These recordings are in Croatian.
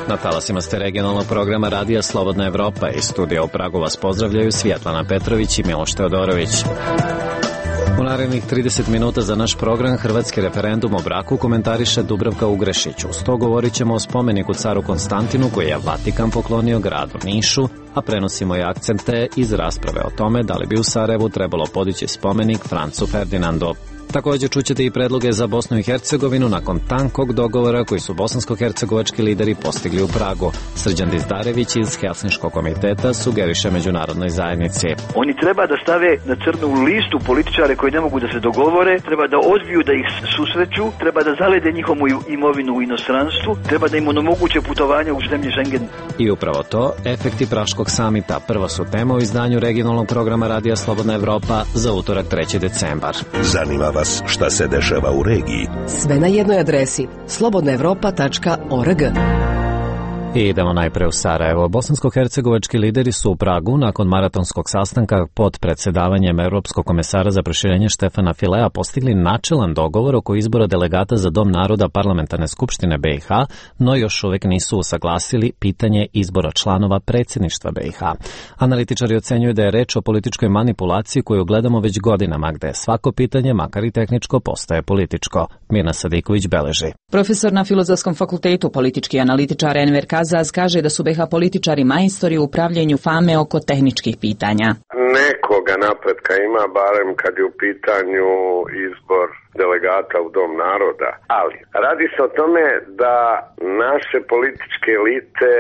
Na talasima ste regionalnog programa Radija Slobodna Evropa. Iz studija u Pragu vas pozdravljaju Svjetlana Petrović i Miloš Teodorović. U narednih 30 minuta za naš program Hrvatski referendum o braku komentariše Dubravka Ugrešić. Uz to govorit ćemo o spomeniku caru Konstantinu koji je Vatikan poklonio gradu Nišu, a prenosimo i akcente iz rasprave o tome da li bi u Sarajevu trebalo podići spomenik Francu Ferdinandu. Također čućete i predloge za Bosnu i Hercegovinu nakon tankog dogovora koji su bosansko-hercegovački lideri postigli u Pragu. Srđan Dizdarević iz Helsinškog komiteta sugeriše međunarodnoj zajednici. Oni treba da stave na crnu listu političare koji ne mogu da se dogovore, treba da odbiju da ih susreću, treba da zalede njihovu imovinu u inostranstvu, treba da im onemoguće putovanja u zemlje Schengen. I upravo to, efekti Praškog samita, prva su tema u izdanju regionalnog programa Radija Slobodna Evropa za utorak 3. decembar. Zanima vas šta se dešava u regiji? Sve na jednoj adresi slobodnaevropa.org. I idemo najpre u Sarajevo. Bosansko-hercegovački lideri su u Pragu nakon maratonskog sastanka pod predsjedavanjem Europskog komesara za proširenje Štefana Filea postigli načelan dogovor oko izbora delegata za Dom naroda Parlamentarne skupštine BiH, no još uvijek nisu usaglasili pitanje izbora članova predsjedništva BiH. Analitičari ocjenjuju da je reč o političkoj manipulaciji koju gledamo već godinama, gde svako pitanje, makar i tehničko, postaje političko. Mirna Sadiković beleži. Profesor na Filozofskom fakultetu, politički analitičar Enver Kazaz kaže da su BiH političari majstori u upravljanju fame oko tehničkih pitanja. Nekoga napretka ima, barem kad je u pitanju izbor delegata u Dom naroda. Ali radi se o tome da naše političke elite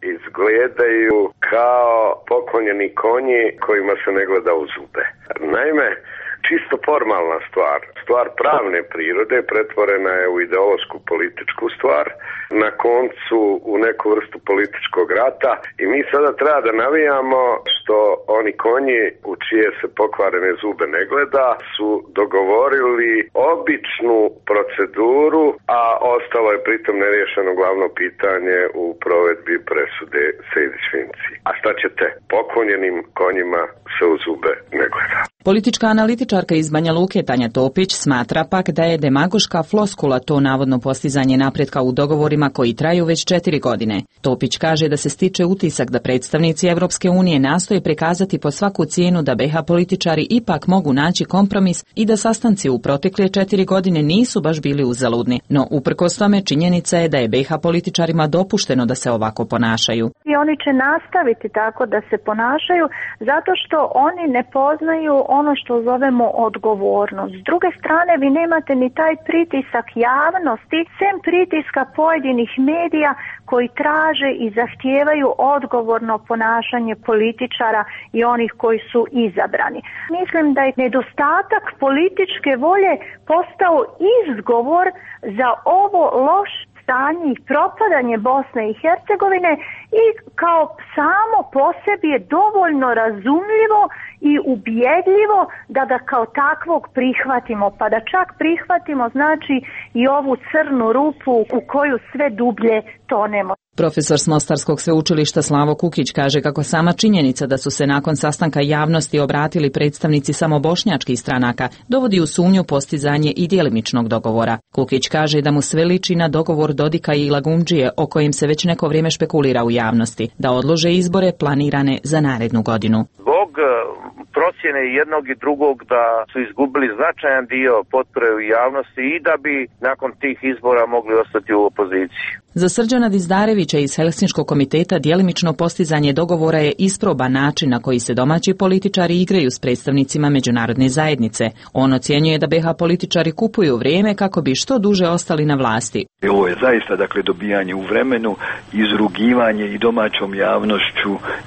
izgledaju kao poklonjeni konji kojima se ne gleda u zube. Naime, čisto formalna stvar pravne prirode pretvorena je u ideološku političku stvar, na koncu u neku vrstu političkog rata i mi sada treba da navijamo što oni konji u čije se pokvarene zube ne gleda su dogovorili običnu proceduru, a ostalo je pritom neriješeno glavno pitanje u provedbi presude Sejdić-Finci. A šta ćete? Poklonjenim konjima se u zube ne gleda. Politička analitičarka iz Banja Luke Tanja Topić smatra pak da je demagoška floskula to navodno postizanje napretka u dogovorima koji traju već 4 godine. Topić kaže da se stiče utisak da predstavnici Evropske unije nastoje prikazati po svaku cijenu da BiH političari ipak mogu naći kompromis i da sastanci u protekle 4 godine nisu baš bili uzaludni. No uprkos tome činjenica je da je BiH političarima dopušteno da se ovako ponašaju. I oni će nastaviti tako da se ponašaju zato što oni ne poznaju ono što zovemo odgovornost. S druge strane, vi nemate ni taj pritisak javnosti, sem pritiska pojedinih medija koji traže i zahtijevaju odgovorno ponašanje političara i onih koji su izabrani. Mislim da je nedostatak političke volje postao izgovor za ovo loše stanje i propadanje Bosne i Hercegovine i kao samo po sebi je dovoljno razumljivo i ubjedljivo da ga kao takvog prihvatimo, pa da čak prihvatimo znači i ovu crnu rupu u koju sve dublje tonemo. Profesor s Mostarskog sveučilišta Slavo Kukić kaže kako sama činjenica da su se nakon sastanka javnosti obratili predstavnici samo bošnjačkih stranaka dovodi u sumnju postizanje i djelimičnog dogovora. Kukić kaže da mu sve liči na dogovor Dodika i Lagumdžije o kojem se već neko vrijeme špekulira u javnosti, da odlože izbore planirane za narednu godinu. Zbog procjene jednog i drugog da su izgubili značajan dio potpore u javnosti i da bi nakon tih izbora mogli ostati u opoziciji. Za Srđana Dizdarevića iz Helsinškog komiteta djelimično postizanje dogovora je isproban način na koji se domaći političari igraju s predstavnicima međunarodne zajednice. On ocjenjuje da BiH političari kupuju vrijeme kako bi što duže ostali na vlasti. Ovo je zaista dobijanje u vremenu, izrugivanje i domaćom javnošću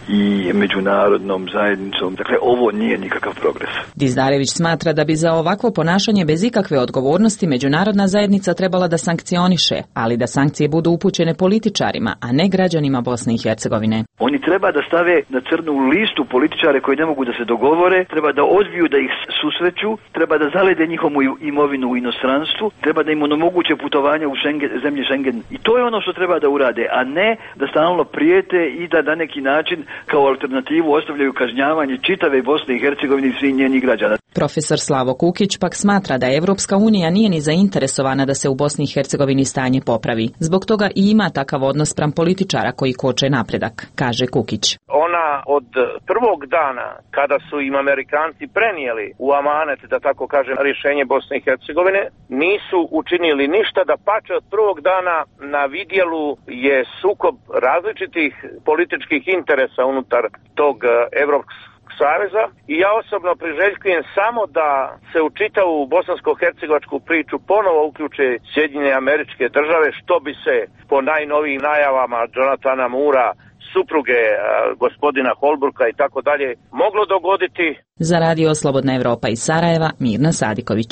i međunarodnom zajednicom. Dakle, ovo nije nikakav progres. Dizdarević smatra da bi za ovakvo ponašanje bez ikakve odgovornosti međunarodna zajednica trebala da sankcioniše, ali da sankcije budu upućene političarima, a ne građanima Bosne i Hercegovine. Oni treba da stave na crnu listu političare koji ne mogu da se dogovore, treba da odbiju da ih susreću, treba da zalede njihovu imovinu u inostranstvu, treba da im onemoguće putovanja u zemlje Schengen. I to je ono što treba da urade, a ne da stalno prijete i da na neki način kao alternativu ostavljaju kažnjavanje čitave Bosne i Hercegovine i svih njenih građana. Profesor Slavo Kukić pak smatra da Evropska unija nije ni zainteresovana da se u Bosni i Hercegovini stanje popravi. Zbog toga i ima takav odnos spram političara koji koče napredak, kaže Kukić. Ona od prvog dana kada su im Amerikanci prenijeli u amanet, da tako kažem, rješenje Bosne i Hercegovine, nisu učinili ništa, da pače od prvog dana na vidjelu je sukob različitih političkih interesa unutar tog Evropskog saveza i ja osobno priželjkujem samo da se u čitavu bosansko-hercegovačku priču ponovo uključe Sjedinjene Američke Države, što bi se po najnovijim najavama Jonathana Moora, supruge gospodina Holbrooka i tako dalje moglo dogoditi. Za Radio Slobodna Evropa iz Sarajeva, Mirna Sadiković.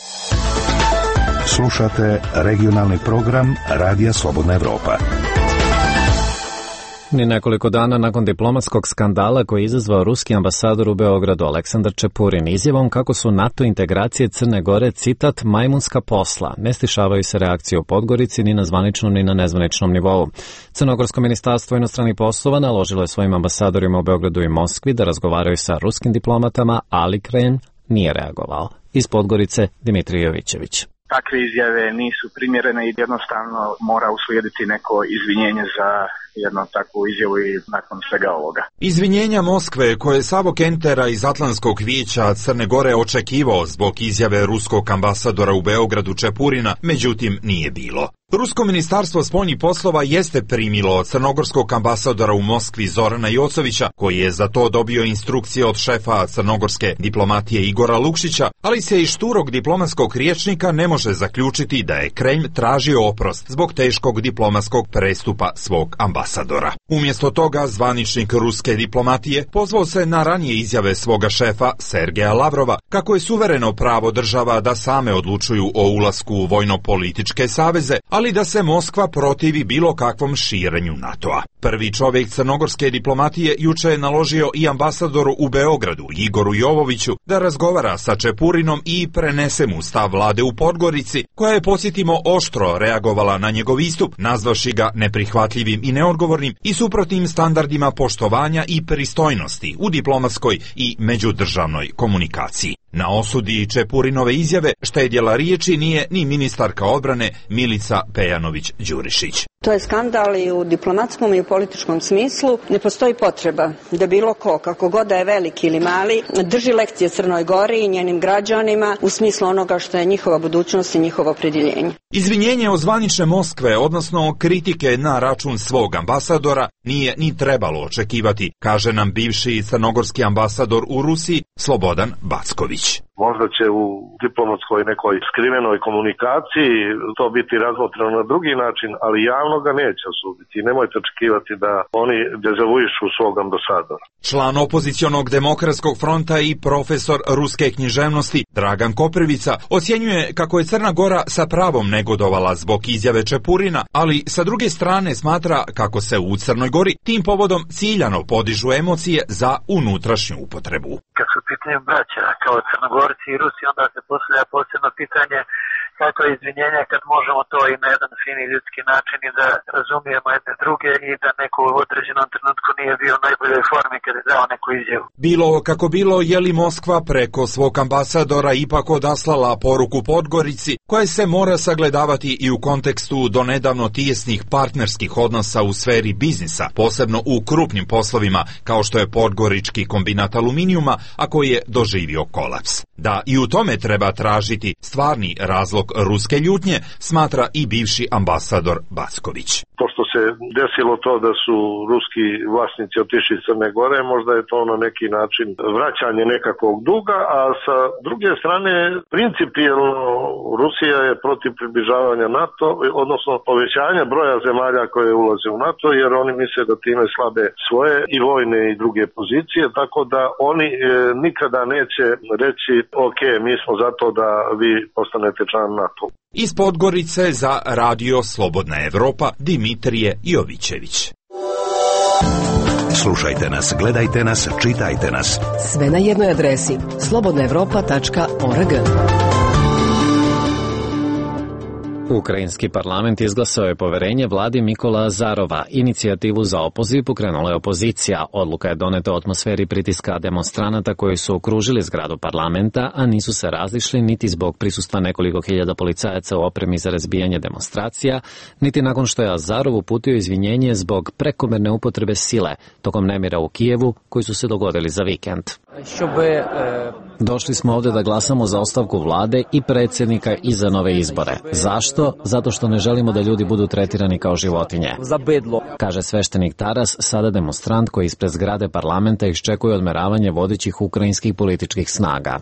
Slušate regionalni program Radija Slobodna Evropa. Ni nekoliko dana nakon diplomatskog skandala koji je izazvao ruski ambasador u Beogradu Aleksandar Čepurin izjavom kako su NATO integracije Crne Gore, citat, majmunska posla, ne stišavaju se reakcije u Podgorici ni na zvaničnom ni na nezvaničnom nivou. Crnogorsko ministarstvo inostranih poslova naložilo je svojim ambasadorima u Beogradu i Moskvi da razgovaraju sa ruskim diplomatama, ali Kremlj nije reagovao. Iz Podgorice Dimitrij Jovićević. Takve izjave nisu primjerene i jednostavno mora uslijediti neko izvinjenje za jednu takvu izjavu i nakon svega ovoga. Izvinjenja Moskve koje Savo Kentera iz Atlantskog vijeća Crne Gore očekivao zbog izjave ruskog ambasadora u Beogradu Čepurina, međutim nije bilo. Rusko ministarstvo spoljnih poslova jeste primilo od crnogorskog ambasadora u Moskvi Zorana Jocovića, koji je za to dobio instrukcije od šefa crnogorske diplomatije Igora Lukšića, ali se iz šturog diplomatskog rječnika ne može zaključiti da je Kremlj tražio oprost zbog teškog diplomatskog prestupa svog ambasadora. Umjesto toga, zvaničnik ruske diplomatije pozvao se na ranije izjave svoga šefa Sergeja Lavrova, kako je suvereno pravo država da same odlučuju o ulasku u vojno-političke saveze, ali da se Moskva protivi bilo kakvom širenju NATO-a. Prvi čovjek crnogorske diplomatije juče je naložio i ambasadoru u Beogradu, Igoru Jovoviću, da razgovara sa Čepurinom i prenese mu stav vlade u Podgorici, koja je, podsjetimo, oštro reagovala na njegov istup, nazvavši ga neprihvatljivim i neodgovornim i suprotnim standardima poštovanja i pristojnosti u diplomatskoj i međudržavnoj komunikaciji. Na osudi Čepurinove izjave štedjela riječi nije ni ministarka odbrane Milica Pejanović-Đurišić. To je skandal i u diplomatskom i u političkom smislu. Ne postoji potreba da bilo ko, kako god da je veliki ili mali, drži lekcije Crnoj Gori i njenim građanima u smislu onoga što je njihova budućnost i njihovo opredjeljenje. Izvinjenje od zvanične Moskve, odnosno kritike na račun svog ambasadora, nije ni trebalo očekivati, kaže nam bivši crnogorski ambasador u Rusiji Slobodan Backović. Možda će u diplomatskoj nekoj skrivenoj komunikaciji to biti razmotreno na drugi način, ali javno ga neće osuditi. Nemojte očekivati da oni dezavuišu svog ambasadora. Član opozicionog demokratskog fronta i profesor ruske književnosti Dragan Koprivica ocjenjuje kako je Crna Gora sa pravom negodovala zbog izjave Čepurina, ali sa druge strane smatra kako se u Crnoj Gori tim povodom ciljano podižu emocije za unutrašnju upotrebu. Kad su pitanje braća kao Crnogorci i Rusi, onda se postavlja posebno pitanje kako je izvinjenje kad možemo to i na jedan fini ljudski način i da razumijemo jedne druge i da neko u određenom trenutku nije bio u najboljoj formi kad je dao neku izjavu. Bilo kako bilo, je li Moskva preko svog ambasadora ipak odaslala poruku Podgorici, koja se mora sagledavati i u kontekstu donedavno tijesnih partnerskih odnosa u sferi biznisa, posebno u krupnim poslovima kao što je Podgorički kombinat aluminijuma, a koji je doživio kolaps. Da i u tome treba tražiti stvarni razlog ruske ljutnje, smatra i bivši ambasador Backović. To što se desilo to da su ruski vlasnici otišli iz Crne Gore, možda je to na neki način vraćanje nekakvog duga, a sa druge strane principijelno Rusija je protiv približavanja NATO, odnosno povećanja broja zemalja koje ulaze u NATO, jer oni misle da time slabe svoje i vojne i druge pozicije, tako da oni nikada neće reći ok, mi smo zato da vi postanete član NATO. Iz Podgorice za Radio Slobodna Evropa Dimitrije Jovićević. Slušajte nas, gledajte nas, čitajte nas. Sve na jednoj adresi slobodnaevropa.org. Ukrajinski parlament izglasao je poverenje vladi Mikola Azarova. Inicijativu za opoziv pokrenula je opozicija. Odluka je doneta u atmosferi pritiska demonstranata koji su okružili zgradu parlamenta, a nisu se razišli niti zbog prisustva nekoliko hiljada policajaca u opremi za razbijanje demonstracija, niti nakon što je Azarov uputio izvinjenje zbog prekomerne upotrebe sile tokom nemira u Kijevu koji su se dogodili za vikend. Došli smo ovde da glasamo za ostavku vlade i predsjednika i za nove izbore. Zašto? Zato što ne želimo da ljudi budu tretirani kao životinje, kaže sveštenik Taras, sada demonstrant koji ispred zgrade parlamenta iščekuje odmeravanje vodećih ukrajinskih političkih snaga.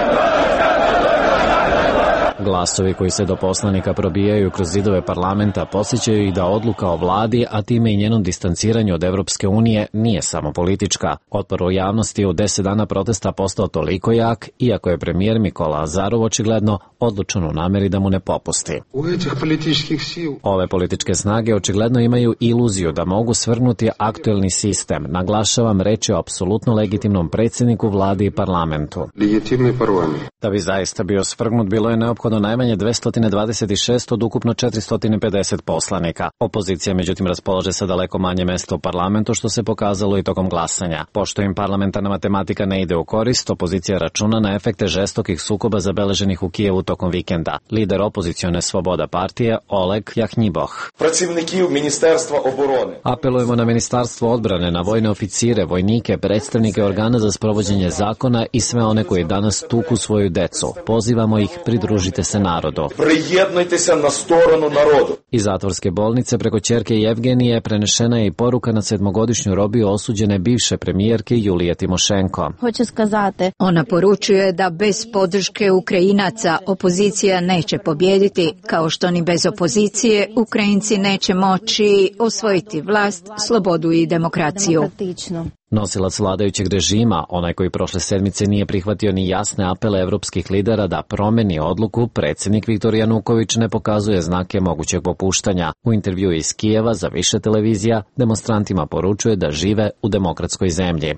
Glasovi koji se do poslanika probijaju kroz zidove parlamenta podsjećaju ih da odluka o vladi, a time i njenom distanciranju od Evropske unije, nije samo politička. Otpor u javnosti u 10 dana protesta postao toliko jak, iako je premijer Mikola Azarov očigledno odlučan u nameri da mu ne popusti. Ove političke snage očigledno imaju iluziju da mogu svrgnuti aktuelni sistem. Naglašavam, reč je o apsolutno legitimnom predsjedniku vlade i parlamentu. Da bi zaista bio svrgnut, bilo je neophodno najmanje 226 od ukupno 450 poslanika. Opozicija međutim raspolaže sa daleko manje mesta u parlamentu, što se pokazalo i tokom glasanja. Pošto im parlamentarna matematika ne ide u korist, opozicija računa na efekte žestokih sukoba zabeleženih u Kijevu tokom vikenda. Lider opozicione Svoboda partije Oleg Jahnjiboh. Apelujemo na Ministarstvo odbrane, na vojne oficire, vojnike, predstavnike organa za sprovođenje zakona i sve one koji danas tuku svoju decu. Pozivamo ih, pridružite se narodu. Prijednujte se na stranu narodu. Iz zatvorske bolnice preko ćerke Jevgenije prenešena je i poruka na 7-godišnju robiju osuđene bivše premijerke Julije Timošenko. Ona poručuje da bez podrške Ukrajinaca opozicija neće pobijediti, kao što ni bez opozicije Ukrajinci neće moći osvojiti vlast, slobodu i demokraciju. Nosilac vladajućeg režima, onaj koji prošle sedmice nije prihvatio ni jasne apele evropskih lidera da promeni odluku, predsjednik Viktor Januković ne pokazuje znake mogućeg popuštanja. U intervjuu iz Kijeva za više televizija demonstrantima poručuje da žive u demokratskoj zemlji.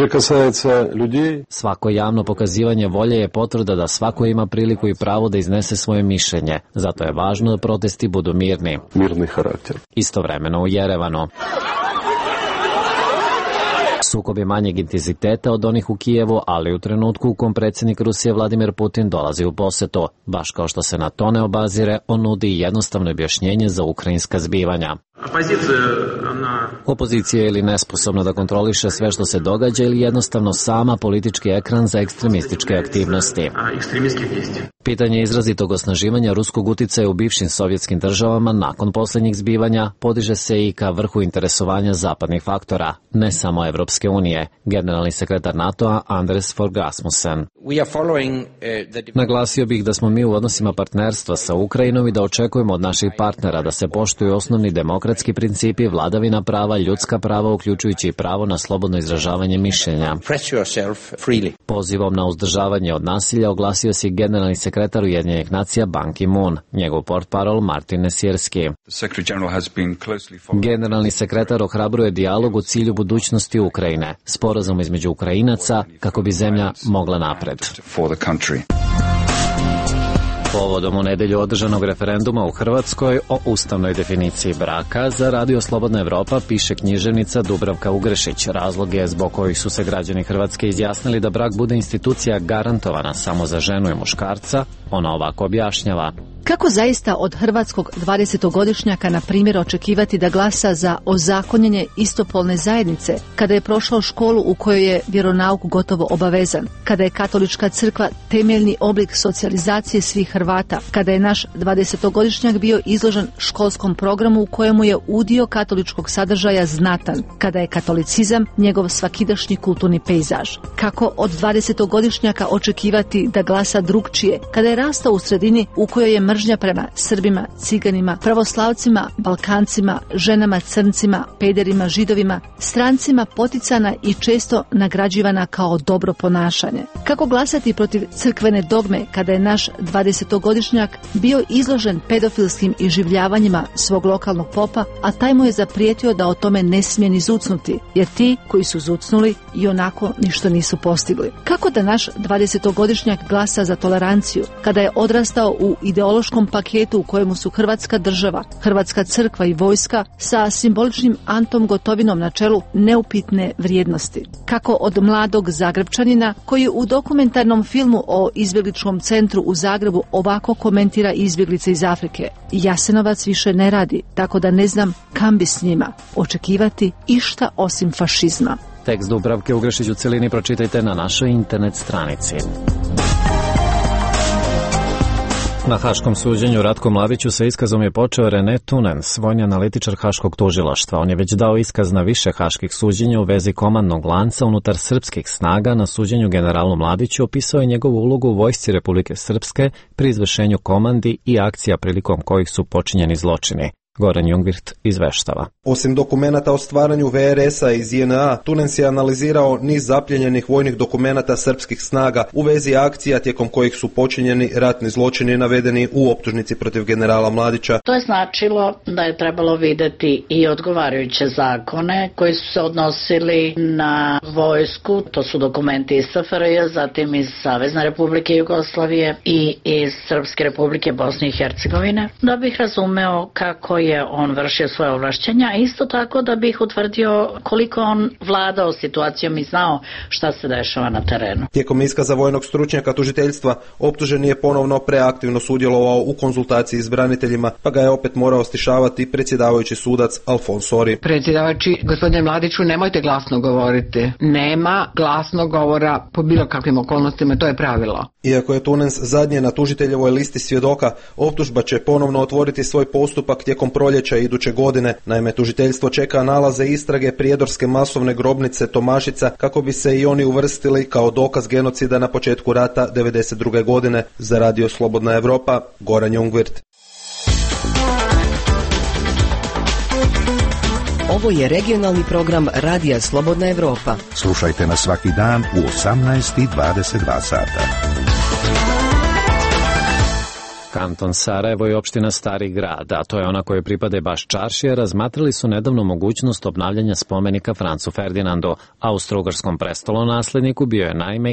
Svako javno pokazivanje volje je potvrda da svako ima priliku i pravo da iznese svoje mišljenje. Zato je važno da protesti budu mirni. Istovremeno u Jerevanu. Sukob je manjeg intenziteta od onih u Kijevu, ali u trenutku u kom predsjednik Rusije Vladimir Putin dolazi u posetu. Baš kao što se na to ne obazire, on nudi jednostavno objašnjenje za ukrajinska zbivanja. Opozicija je ili nesposobna da kontroliše sve što se događa ili jednostavno sama politički ekran za ekstremističke aktivnosti. Pitanje izrazitog osnaživanja ruskog uticaja u bivšim sovjetskim državama nakon posljednjih zbivanja podiže se i ka vrhu interesovanja zapadnih faktora, ne samo Evropske unije. Generalni sekretar NATO-a Anders Fogh Rasmussen. Naglasio bih da smo mi u odnosima partnerstva sa Ukrajinom i da očekujemo od naših partnera da se poštuju osnovni demokratski principi, vladavina prava, ljudska prava, uključujući i pravo na slobodno izražavanje mišljenja. Pozivom na uzdržavanje od nasilja oglasio se generalni sekretar Ujedinjenih nacija Ban Ki-moon, njegov portparol Martin Nesirski. Generalni sekretar ohrabruje dijalog u cilju budućnosti Ukrajine, sporazum između Ukrajinaca kako bi zemlja mogla napred. Povodom u nedelju održanog referenduma u Hrvatskoj o ustavnoj definiciji braka za Radio Slobodna Evropa piše književnica Dubravka Ugrešić. Razlog je zbog kojih su se građani Hrvatske izjasnili da brak bude institucija garantovana samo za ženu i muškarca. Ona ovako objašnjava. Kako zaista od hrvatskog 20-godišnjaka, na primjer, očekivati da glasa za ozakonjenje istopolne zajednice, kada je prošao školu u kojoj je vjeronauk gotovo obavezan, kada je katolička crkva temeljni oblik socijalizacije svih Hrvata, kada je naš 20-godišnjak bio izložen školskom programu u kojemu je udio katoličkog sadržaja znatan, kada je katolicizam njegov svakidašnji kulturni pejzaž. Kako od 20-godišnjaka očekivati da glasa drugčije, kada je rastao u sredini u kojoj je mržnja prema Srbima, ciganima, pravoslavcima, Balkancima, ženama, crncima, pederima, židovima, strancima poticana i često nagrađivana kao dobro ponašanje. Kako glasati protiv crkvene dogme kada je naš 20-godišnjak bio izložen pedofilskim iživljavanjima svog lokalnog popa, a taj mu je zaprijetio da o tome ne smije ni zucnuti, jer ti koji su zucnuli i onako ništa nisu postigli. Kako da naš 20-godišnjak glasa za toleranciju kada je odrastao u ideološkom ideološkom paketu u kojemu su Hrvatska država, Hrvatska crkva i vojska sa simboličnim Antom Gotovinom na čelu neupitne vrijednosti. Kako od mladog Zagrebčanina koji u dokumentarnom filmu o izbjegličkom centru u Zagrebu ovako komentira izbjeglice iz Afrike: Jasenovac više ne radi, tako da ne znam kam bi s njima očekivati išta osim fašizma. Tekst Dubravke Ugrešić u celini pročitajte na našoj internet stranici. Na haškom suđenju Ratku Mladiću sa iskazom je počeo René Tunens, vojni analitičar haškog tužilaštva. On je već dao iskaz na više haških suđenja u vezi komandnog lanca unutar srpskih snaga. Na suđenju generalu Mladiću opisao je njegovu ulogu u vojsci Republike Srpske pri izvršenju komandi i akcija prilikom kojih su počinjeni zločini. Goran Jungwirth izveštava. Osim dokumenata o stvaranju VRS-a iz JNA, Tunens je analizirao niz zapljenjenih vojnih dokumenata srpskih snaga u vezi akcija tijekom kojih su počinjeni ratni zločini navedeni u optužnici protiv generala Mladića. To je značilo da je trebalo vidjeti i odgovarajuće zakone koji su se odnosili na vojsku, to su dokumenti iz SFRJ, zatim iz Savezne Republike Jugoslavije i iz Srpske Republike Bosne i Hercegovine, da bih razumeo kako je on vršio svoje ovlašćenja, a isto tako da bih utvrdio koliko on vladao situacijom i znao šta se dešava na terenu. Tijekom iskaza vojnog stručnjaka tužiteljstva, optuženi je ponovno preaktivno sudjelovao u konzultaciji s braniteljima, pa ga je opet morao stišavati predsjedavajući sudac Alfons Sori. Predsjedavajući, gospodine Mladiću, nemojte glasno govoriti. Nema glasnog govora po bilo kakvim okolnostima, to je pravilo. Iako je Tunens zadnje na tužiteljevoj listi svjedoka, optužba će ponovno otvoriti svoj postupak tijekom proljeća iduće godine. Naime, tužiteljstvo čeka nalaze istrage prijedorske masovne grobnice Tomašica kako bi se i oni uvrstili kao dokaz genocida na početku rata 1992. godine. Za Radio Slobodna Evropa, Goran Jungwirth. Ovo je regionalni program Radija Slobodna Evropa. Slušajte nas svaki dan u 18:22 sata. Kanton Sarajevo i opština Stari grad, a to je ona kojoj pripade baš čaršija, razmatrali su nedavno mogućnost obnavljanja spomenika Francu Ferdinandu, austrougarskom prestolonasledniku. Bio je naime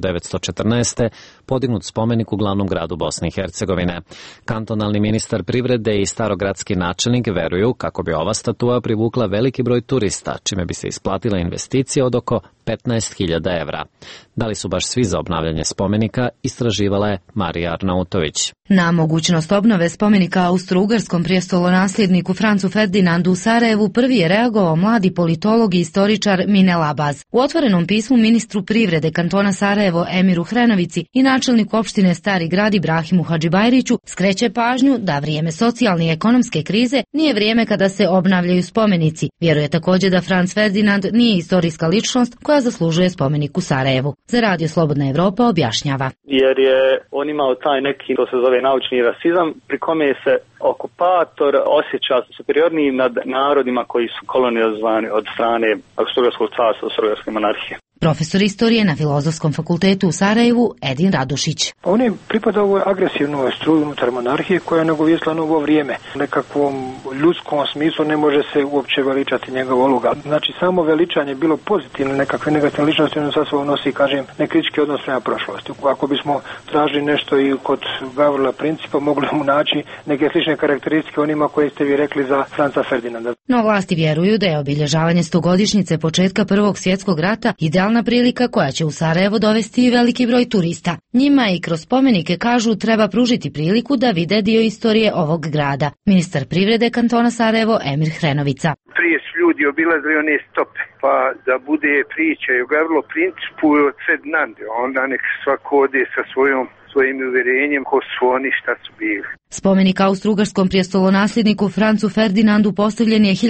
1914. podignut spomenik u glavnom gradu Bosne i Hercegovine. Kantonalni ministar privrede i starogradski načelnik veruju kako bi ova statua privukla veliki broj turista, čime bi se isplatila investicija od oko 15.000 evra. Da li su baš svi za obnavljanje spomenika, istraživala je Marija Arnautović. Na mogućnost obnove spomenika austrougarskom prijestolonasljedniku Francu Ferdinandu u Sarajevu prvi je reagovao mladi politolog i istoričar Minel Abaz. U otvorenom pismu ministru privrede kantona Sarajevo Emiru Hrenovici i načelniku opštine Stari grad Ibrahimu Hadžibajriću skreće pažnju da vrijeme socijalne i ekonomske krize nije vrijeme kada se obnavljaju spomenici. Vjeruje također da Franc Ferdinand nije istorijska ličnost koja zaslužuje spomenik u Sarajevu. Za Radio Slobodna Evropa objašnjava. Jer je on imao taj neki, to se zove naučni rasizam, pri kome se okupator osjeća superiornijim nad narodima koji su kolonizovani od strane Austrougarskog carstva, Austrougarske monarhije. Profesor istorije na Filozofskom fakultetu u Sarajevu Edin Radošić. On je pripadao ovoj agresivnoj struji unutar monarhije koja je nagovijestila novo vrijeme. U nekakvom ljudskom smislu ne može se uopće veličati njegova uloga. Znači samo veličanje je bilo pozitivno, nekakve negativne ličnosti on sa sobom nosi, kažem, nekritički odnos prema prošlosti. Ako bismo tražili nešto i kod Gavrila Principa, mogli mu naći neke slične karakteristike onima koje ste vi rekli za Franca Ferdinanda. No vlasti vjeruju da je obilježavanje 100-godišnjice početka Prvog svjetskog rata idealna prilika koja će u Sarajevo dovesti i veliki broj turista. Njima i kroz spomenike, kažu, treba pružiti priliku da vide dio istorije ovog grada. Ministar privrede kantona Sarajevo Emir Hrenovica. Prije su ljudi obilazili one stope, pa da bude priča i o Gavrilo Principu i o Ferdinandu, onda nek svako ode sa svojim uvjerenjem ko su oni, šta su bili. Spomenik austrougarskom prijestolonasljedniku Francu Ferdinandu postavljen je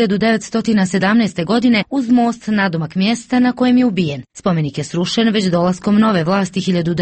1917. godine uz most nadomak mjesta na kojem je ubijen. Spomenik je srušen već dolaskom nove vlasti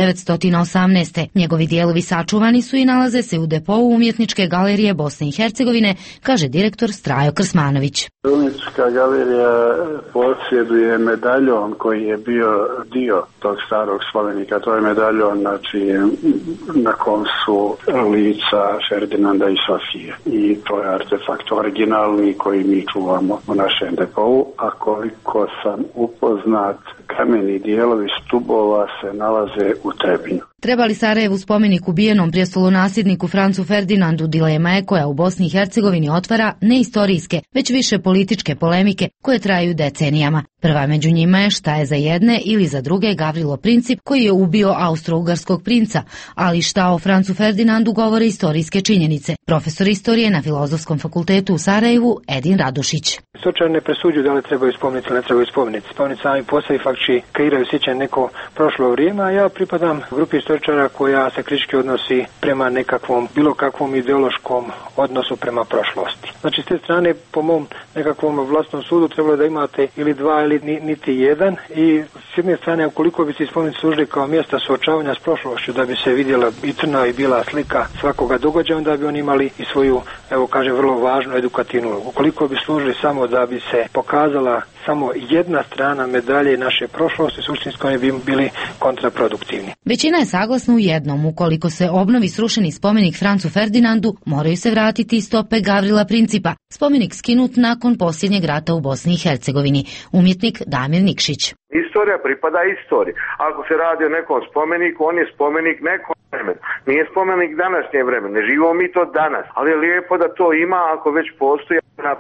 1918. Njegovi dijelovi sačuvani su i nalaze se u depou Umjetničke galerije Bosne i Hercegovine, kaže direktor Strajo Krsmanović. Umjetnička galerija posjeduje medaljon koji je bio dio tog starog spomenika. To je medaljon, znači, na kom su lica Ferdinanda i Sofije. I to je artefakt originalni koji mi čuvamo u našem depou, a koliko sam upoznat, kameni dijelovi stubova se nalaze u Trebinju. Treba li Sarajevu spomenik ubijenom prijestolonasljedniku Francu Ferdinandu dilema je koja u Bosni i Hercegovini otvara ne istorijske, već više političke polemike koje traju decenijama. Prva među njima je šta je za jedne ili za druge Gavrilo Princip koji je ubio austro-ugarskog princa, ali šta o Francu Ferdinandu govore istorijske činjenice. Profesor istorije na Filozofskom fakultetu u Sarajevu Edin Radošić. Istoričari ne presuđuju da li trebaju spomenici ili ne trebaju spomenici. Spomenici sami po sebi faktički kreiraju sjećanje neko prošlo vrijeme, a ja pripadam grupi istoričara koja se kritički odnosi prema nekakvom, bilo kakvom ideološkom odnosu prema prošlosti. Znači, s te strane, po mom nekakvom vlastnom sudu trebalo da imate ili dva ili niti jedan i s jedne strane, ukoliko bi se spomenici služili kao mjesta suočavanja s prošlošću, da bi se vidjela i crna i bijela slika svakoga događaja, onda bi oni imali i svoju, evo kažem, vrlo važnu edukativnu ulogu. Ukoliko bi služili samo da bi se pokazala samo jedna strana medalje naše prošlosti, suštinski oni bi bili kontraproduktivni. Većina je saglasna u jednom, ukoliko se obnovi srušeni spomenik Francu Ferdinandu, moraju se vratiti i stope Gavrila Principa, spomenik skinut nakon posljednjeg rata u Bosni i Hercegovini. Umjetnik Damir Nikšić. Istorija pripada istoriji. Ako se radi o nekom spomeniku, on je spomenik nekom vremenu. Nije spomenik današnje vremena. Ne živimo mi to danas. Ali je lijepo da to ima ako već postoji.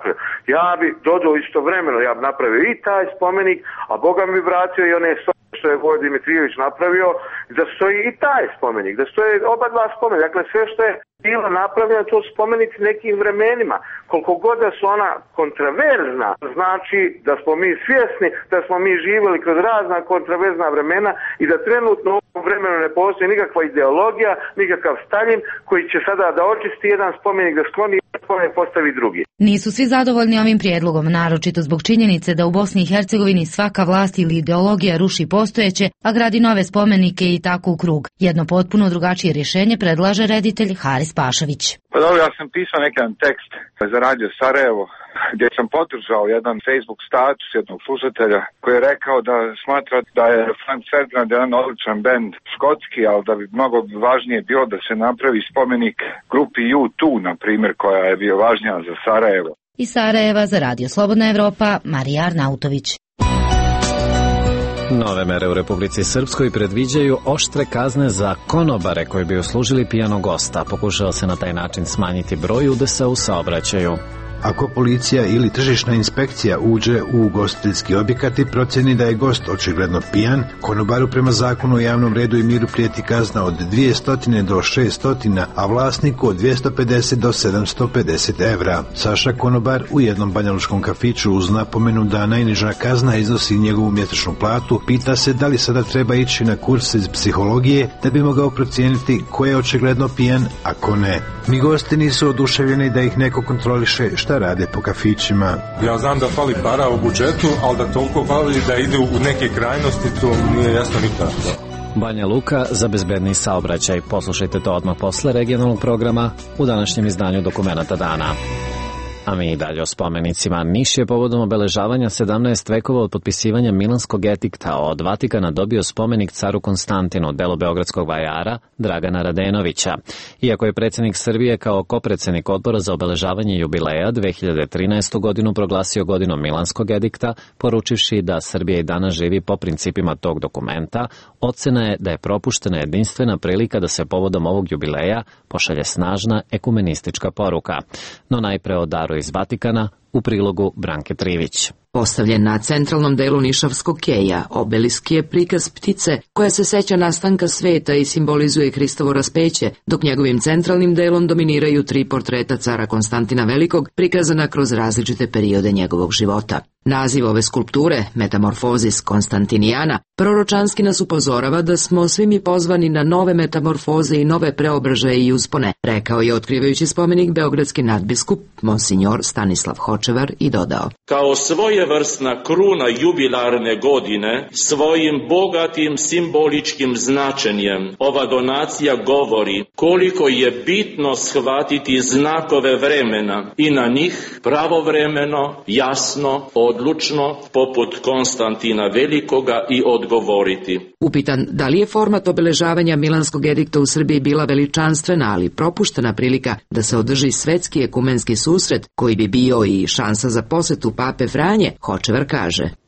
Ja bi dodao istovremeno, ja bi napravio i taj spomenik, a Boga mi vratio i one što je Vojin Dimitrijević napravio, da stoji i taj spomenik, da stoje oba dva spomenika. Dakle, sve što je bilo napravljeno, to spomenici nekim vremenima. Koliko god da su ona kontraverzna, znači da smo mi svjesni da smo mi živjeli kroz razna kontraverzna vremena i da trenutno u ovom vremenu ne postoji nikakva ideologija, nikakav Stalin koji će sada da očisti jedan spomenik, da skloni jedan spomenik, postavi drugi. Nisu svi zadovoljni ovim prijedlogom, naročito zbog činjenice da u Bosni i Hercegovini svaka vlast ili ideologija ruši postojeće, a gradi nove spomenike i tako u krug. Jedno potpuno drugačije rješenje predlaže reditelj Haris Pašović. Pa dobro, ja sam pisao jedan tekst za Radio Sarajevo gdje sam podržao jedan Facebook status jednog slušatelja koji je rekao da smatra da je Franz Ferdinand jedan odličan bend škotski, ali da bi mnogo važnije bilo da se napravi spomenik grupi U2, na primjer, koja je bio važnija za Sarajevo. Iz Sarajeva za Radio Slobodna Evropa, Marija Arnautović. Nove mere u Republici Srpskoj predviđaju oštre kazne za konobare koji bi uslužili pijanog gosta. Pokušao se na taj način smanjiti broj udesa u saobraćaju. Ako policija ili tržišna inspekcija uđe u ugostiteljski objekat i procjeni da je gost očigledno pijan, konobaru prema zakonu o javnom redu i miru prijeti kazna od 200 do 600, a vlasniku od 250 do 750 evra. Saša konobar u jednom banjalučkom kafiću uz napomenu da najniža kazna iznosi njegovu mjesečnu platu, pita se da li sada treba ići na kurs iz psihologije da bi mogao procijeniti ko je očigledno pijan, a ko ne. Ni gosti nisu oduševljeni da ih neko kontroliše šta rade po kafićima. Ja znam da fali para u budžetu, ali da toliko fali da ide u neke krajnosti, to nije jasno nikako. Banja Luka za bezbedni saobraćaj. Poslušajte to odmah posle regionalnog programa u današnjem izdanju Dokumenata dana. A mi i dalje o spomenicima. Niš je povodom obeležavanja 17 vekova od potpisivanja Milanskog edikta od Vatikana dobio spomenik caru Konstantinu, delo beogradskog vajara Dragana Radenovića. Iako je predsjednik Srbije kao kopredsednik odbora za obeležavanje jubileja 2013. godinu proglasio godinom Milanskog edikta, poručivši da Srbija i danas živi po principima tog dokumenta, ocena je da je propuštena jedinstvena prilika da se povodom ovog jubileja pošalje snažna ekumenistička poruka. No najpre o daru iz Vatikana u prilogu Branke Trivić. Postavljen na centralnom delu Nišavskog keja, obelisk je prikaz ptice koja se seća nastanka sveta i simbolizuje Hristovo raspeće, dok njegovim centralnim delom dominiraju 3 portreta cara Konstantina Velikog, prikazana kroz različite periode njegovog života. Naziv ove skulpture, Metamorfozis Konstantinijana, proročanski nas upozorava da smo svi mi pozvani na nove metamorfoze i nove preobražaje i uspone, rekao je otkrivajući spomenik beogradski nadbiskup Monsignor Stanislav Hočevar i dodao. Kao svojevrsna kruna jubilarne godine, svojim bogatim simboličkim značenjem, ova donacija govori koliko je bitno shvatiti znakove vremena i na njih pravovremeno, jasno, odlučno, poput Konstantina Velikoga i odgovoriti. Upitan da li je format obeležavanja Milanskog edikta u Srbiji bila veličanstvena, ali propuštena prilika da se održi svetski ekumenski susret, koji bi bio i šansa za posetu pape Franje, Hočevar kaže.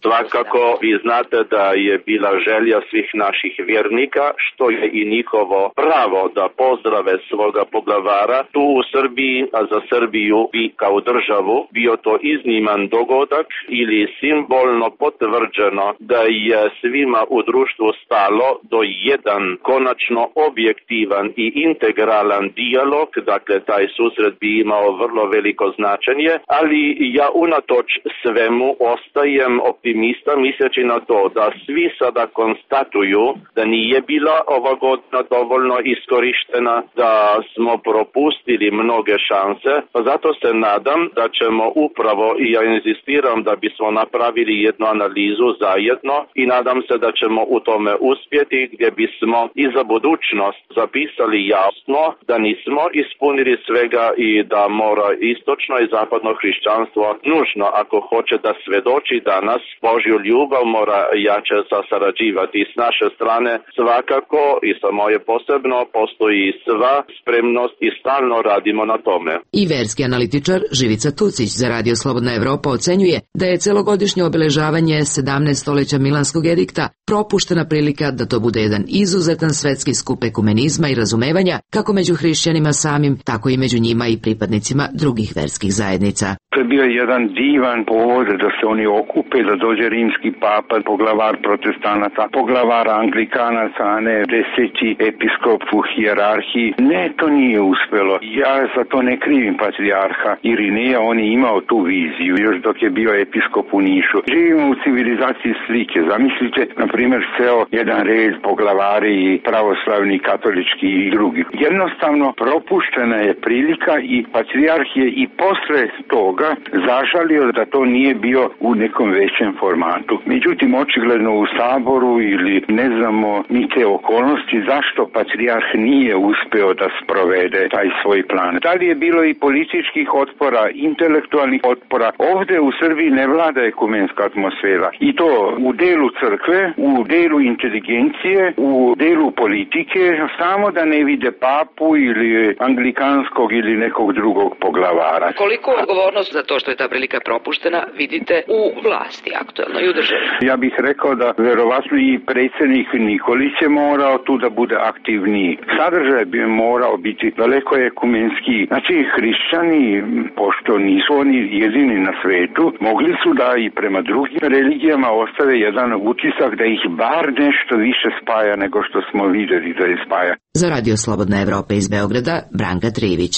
Svakako vi znate da je bila želja svih naših vjernika, što je i njihovo pravo da pozdrave svoga poglavara tu u Srbiji, a za Srbiju i kao državu bio to izniman dogodak ili simbolno potvrđeno da je svima u društvu stalo do jedan konačno objektivan i integralan dijalog, dakle taj susret bi imao vrlo veliko značenje, ali ja unatoč svemu ostajem optimista misleći na to da svi sada konstatuju da nije bila ova godina dovoljno iskorištena, da smo propustili mnoge šanse, pa zato se nadam da ćemo upravo, i ja inzistiram da bismo napravili jednu analizu zajedno i nadam se da ćemo u tome uspjeti, gdje bismo i za budućnost zapisali jasno da nismo ispunili svega i da mora istočno i zapadno hrišćanstvo nužno, ako hoće da svedoči danas Božju ljubav, mora jače sarađivati. S naše strane svakako i sa moje posebno postoji sva spremnost i stalno radimo na tome. I verski analitičar Živica Tucić za Radio Slobodna Evropa ocenjuje da je celogodišnje obeležavanje 17 stoljeća Milanskog edikta propuštena prilika da to bude jedan izuzetan svetski skup ekumenizma i razumevanja kako među hrišćanima samim, tako i među njima i pripadnicima drugih verskih zajednica. To je bio jedan divan povod da se oni okupe, da dođe rimski papa, poglavar protestanata, poglavar anglikanaca, a ne 10. episkop u hijerarhiji. Ne, to nije uspelo. Ja za to ne krivim patrijarha Irineja, on je imao tu viziju još dok je bio episkop u Nišu. Živimo u civilizaciji slike. Zamislite, na primjer, ceo jedan red poglavari i pravoslavni, katolički i drugi. Jednostavno propuštena je prilika i patrijarh je i posle toga zažalio da to nije bio u nekom većem formatu. Međutim, očigledno u Saboru ili ne znamo ni te okolnosti zašto patrijarh nije uspeo da sprovede taj svoj plan. Da li je bilo i političkih otpora, intelektualnih otpora? Ovde u Srbiji ne vlada ekumenska atmosfera. I to u delu crkve, u delu inteligencije, u delu politike, samo da ne vide papu ili anglikanskog ili nekog drugog poglavara. Koliko odgovornost za to što je ta prilika propuštena vidite u vlasti aktuelno i u državi? Ja bih rekao da verovatno i predsjednik Nikolić je morao tu da bude aktivniji. Sadržaj bi morao biti daleko ekumenski. Znači, hrišćani, pošto nisu oni jedini na svetu, mogli su da i prema drugim religijama ostave jedan utisak da ih bar nešto više spaja nego što smo vidjeli da je spaja. Za Radio Slobodna Evropa iz Beograda, Branka Trivić.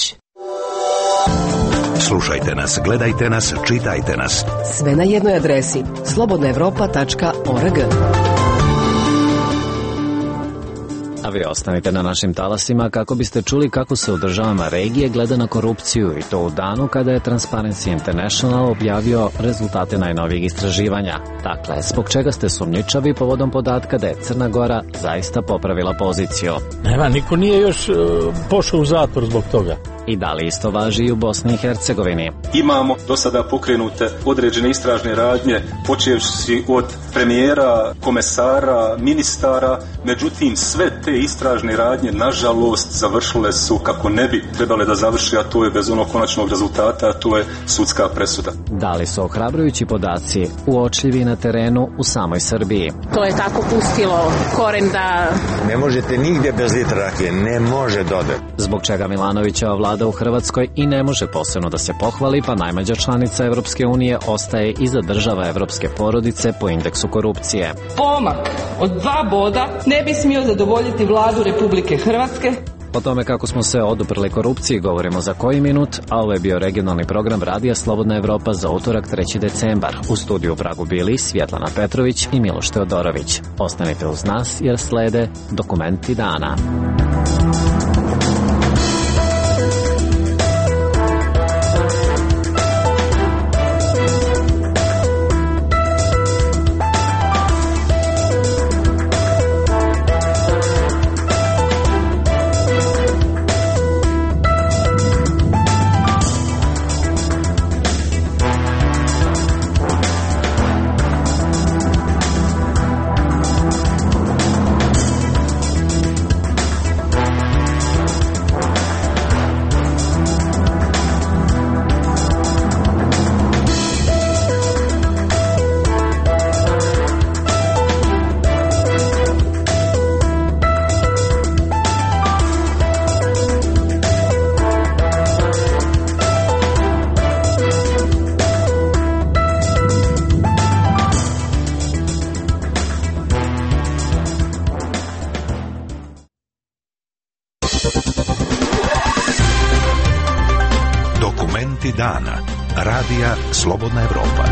Slušajte nas, gledajte nas, čitajte nas. Sve na jednoj adresi slobodnaevropa.org. A vi ostanite na našim talasima kako biste čuli kako se u državama regije gleda na korupciju, i to u danu kada je Transparency International objavio rezultate najnovijeg istraživanja. Dakle, zbog čega ste sumnjičavi povodom podatka da je Crna Gora zaista popravila poziciju? Nema, niko nije još pošao u zatvor zbog toga. I da li isto važi i u Bosni i Hercegovini? Imamo do sada pokrenute određene istražne radnje, počevši od premijera, komesara, ministara, međutim sve te istražne radnje nažalost završile su kako ne bi trebale da završi, a to je bez onog konačnog rezultata, a to je sudska presuda. Da li su ohrabrujući podaci uočljivi na terenu u samoj Srbiji? To je tako pustilo koren da... Ne možete nigdje bez litra rakije, ne može dode. Zbog čega Milanovićeva vlada u Hrvatskoj i ne može posebno da se pohvali, pa najmlađa članica Evropske unije ostaje iza država evropske porodice po indeksu korupcije. Pomak od 2 boda ne bi smio zadovoljiti vladu Republike Hrvatske. Po tome kako smo se oduprli korupciji govorimo za koji minut, a ovo je bio regionalni program Radija Slobodna Evropa za utorak 3. decembar. U studiju u Pragu bili Svjetlana Petrović i Miloš Teodorović. Ostanite uz nas jer slede dokumenti dana. dana. Radija Slobodna Evropa.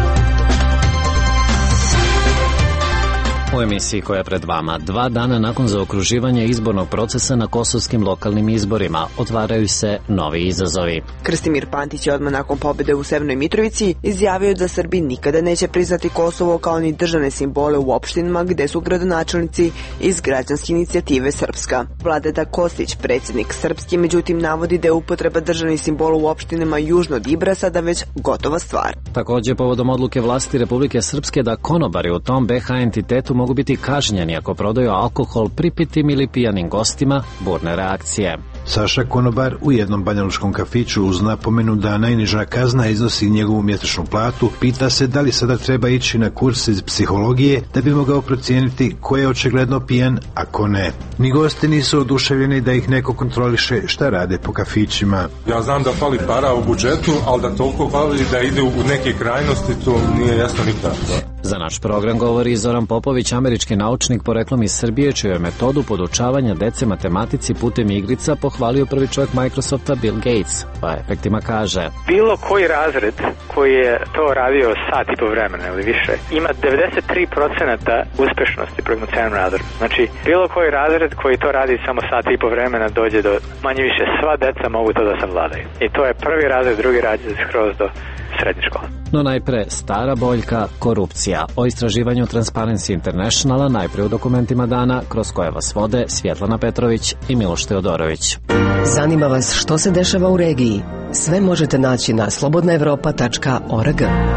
U emisiji koja je pred vama, 2 dana nakon zaokruživanja izbornog procesa na kosovskim lokalnim izborima, otvaraju se novi izazovi. Krstimir Pantić je odmah nakon pobjede u Severnoj Mitrovici izjavio da Srbi nikada neće priznati Kosovo kao ni državne simbole u opštinama gde su gradonačelnici iz građanske inicijative Srpska. Vladeta Kostić, predsjednik Srpski, međutim navodi da je upotreba državnih simbola u opštinama južno od Ibra sada već gotova stvar. Također, povodom odluke vlasti Republike Srpske da konobari u tom BH entitetu mogu biti kažnjeni ako prodaju alkohol pripitim ili pijanim gostima, burne reakcije. Saša konobar u jednom banjalučkom kafiću uz napomenu da najniža kazna iznosi njegovu mjesečnu platu, pita se da li sada treba ići na kurs iz psihologije da bi mogao procijeniti ko je očigledno pijan, a ko ne. Ni gosti nisu oduševljeni da ih neko kontroliše šta rade po kafićima. Ja znam da fali para u budžetu, ali da toliko fali da ide u neke krajnosti, to nije jasno nikako. Za naš program govori Zoran Popović, američki naučnik poreklom iz Srbije, čiju je metodu podučavanja dece matematici putem igrica pohvalio prvi čovjek Microsofta Bill Gates, pa efektima kaže: bilo koji razred koji je to radio sat i po vremena ili više, ima 93% uspešnosti prema celom razredu. Znači, bilo koji razred koji to radi samo sat i po vremena dođe do, manje više sva deca mogu to da savladaju. I to je prvi razred, drugi razred skroz do srednje škole. No najpre stara boljka, korupcija. O istraživanju Transparency Internationala najpre u dokumentima dana kroz koje vas vode Svjetlana Petrović i Miloš Teodorović. Zanima vas što se dešava u regiji? Sve možete naći na slobodnaevropa.org.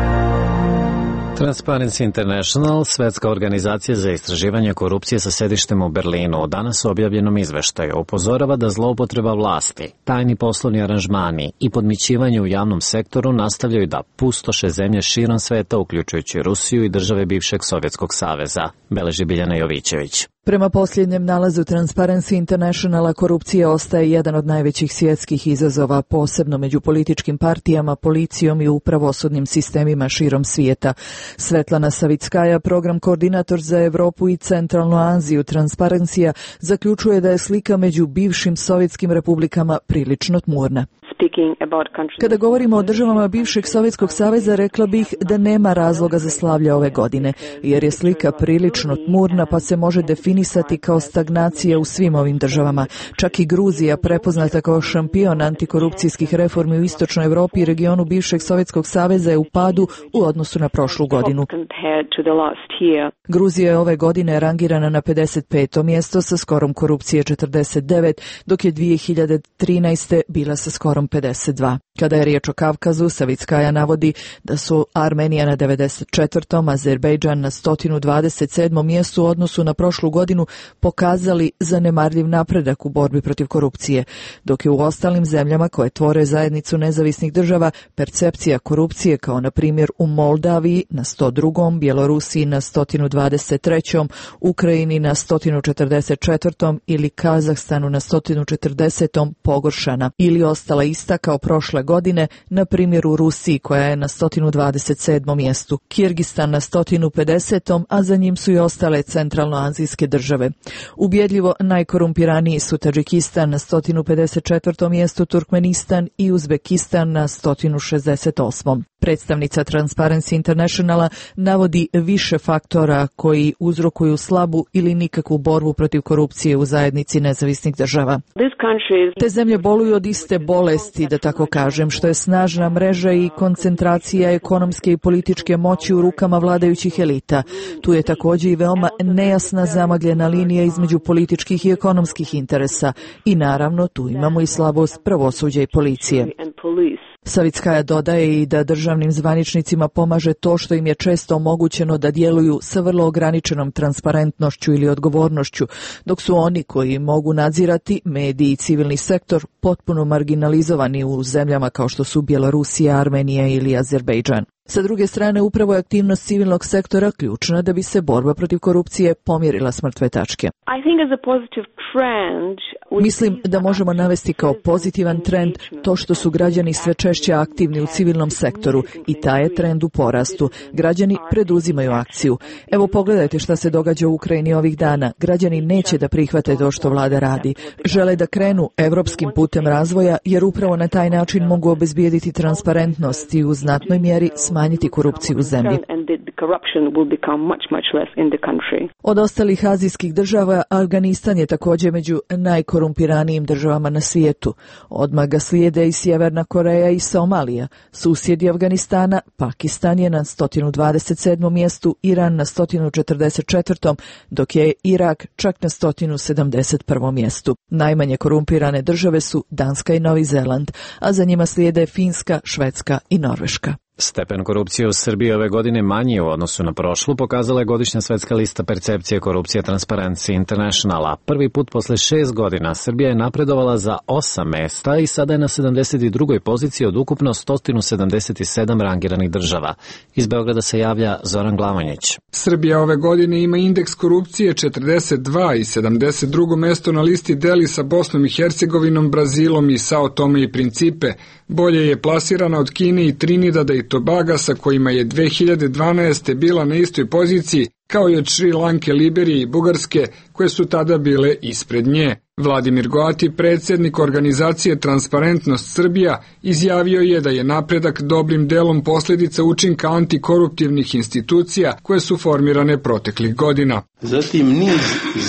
Transparency International, svetska organizacija za istraživanje korupcije sa sedištem u Berlinu, danas u objavljenom izveštaju upozorava da zloupotreba vlasti, tajni poslovni aranžmani i podmićivanje u javnom sektoru nastavljaju da pustoše zemlje širom sveta, uključujući Rusiju i države bivšeg Sovjetskog saveza, beleži Biljana Jovićević. Prema posljednjem nalazu Transparency Internationala, korupcija ostaje jedan od najvećih svjetskih izazova, posebno među političkim partijama, policijom i u pravosudnim sistemima širom svijeta. Svetlana Savickaja, program koordinator za Europu i Centralnu Aziju Transparencija, zaključuje da je slika među bivšim sovjetskim republikama prilično tmurna. Kada govorimo o državama bivšeg Sovjetskog saveza, rekla bih da nema razloga za slavlje ove godine, jer je slika prilično tmurna pa se može definisati kao stagnacija u svim ovim državama. Čak i Gruzija, prepoznata kao šampion antikorupcijskih reformi u istočnoj Europi i regionu bivšeg Sovjetskog saveza, je u padu u odnosu na prošlu godinu. Gruzija je ove godine rangirana na 55. mjesto sa skorom korupcije 49, dok je 2013. bila sa skorom 52. Kada je riječ o Kavkazu, Savickaja navodi da su Armenija na 94. Azerbejdžan na 127. mjestu u odnosu na prošlu godinu pokazali zanemarljiv napredak u borbi protiv korupcije, dok je u ostalim zemljama koje tvore zajednicu nezavisnih država percepcija korupcije, kao na primjer u Moldaviji na 102., Bjelorusiji na 123., Ukrajini na 144. ili Kazahstanu na 140. pogoršana ili ostala ista kao prošle godine, na primjer u Rusiji koja je na 127. mjestu, Kirgistan na 150., a za njim su i ostale centralnoazijske države. Ubjedljivo najkorumpiraniji su Tadžikistan na 154. mjestu, Turkmenistan i Uzbekistan na 168. Predstavnica Transparency Internationala navodi više faktora koji uzrokuju slabu ili nikakvu borbu protiv korupcije u zajednici nezavisnih država. Te zemlje boluju od iste bolesti, da tako kažem, što je snažna mreža i koncentracija ekonomske i političke moći u rukama vladajućih elita. Tu je također i veoma nejasna zamagljena linija između političkih i ekonomskih interesa. I naravno tu imamo i slabost pravosuđa i policije. Savickaja dodaje i da državnim zvaničnicima pomaže to što im je često omogućeno da djeluju sa vrlo ograničenom transparentnošću ili odgovornošću, dok su oni koji mogu nadzirati, mediji i civilni sektor, potpuno marginalizovani u zemljama kao što su Bjelorusija, Armenija ili Azerbejdžan. Sa druge strane, upravo je aktivnost civilnog sektora ključna da bi se borba protiv korupcije pomjerila s mrtve tačke. Mislim da možemo navesti kao pozitivan trend to što su građani sve češće aktivni u civilnom sektoru i taj je trend u porastu. Građani preduzimaju akciju. Evo pogledajte šta se događa u Ukrajini ovih dana. Građani neće da prihvate to što vlada radi. Žele da krenu evropskim putem razvoja jer upravo na taj način mogu obezbijediti transparentnost i u znatnoj mjeri smanjiti korupciju u zemlji. Od ostalih azijskih država, Afganistan je također među najkorumpiranijim državama na svijetu. Odmah ga slijede i Sjeverna Koreja i Somalija. Susjedi Afganistana, Pakistan je na 127. mjestu, Iran na 144. dok je Irak čak na 171. mjestu. Najmanje korumpirane države su Danska i Novi Zeland, a za njima slijede Finska, Švedska i Norveška. Stepen korupcije u Srbiji ove godine manji u odnosu na prošlu, pokazala je godišnja svetska lista percepcije korupcije Transparency Internationala. Prvi put posle 6 godina Srbija je napredovala za 8 mesta i sada je na 72. poziciji od ukupno 177 rangiranih država. Iz Beograda se javlja Zoran Glavanjić. Srbija ove godine ima indeks korupcije 42 i 72. mesto na listi deli sa Bosnom i Hercegovinom, Brazilom i Sao Tome i Principe. Bolje je plasirana od Kine i Trinidada i Tobaga sa kojima je 2012. bila na istoj poziciji, kao i od Šri Lanke, Liberije i Bugarske, koje su tada bile ispred nje. Vladimir Goati, predsjednik organizacije Transparentnost Srbija, izjavio je da je napredak dobrim delom posljedica učinka antikoruptivnih institucija koje su formirane proteklih godina. Zatim niz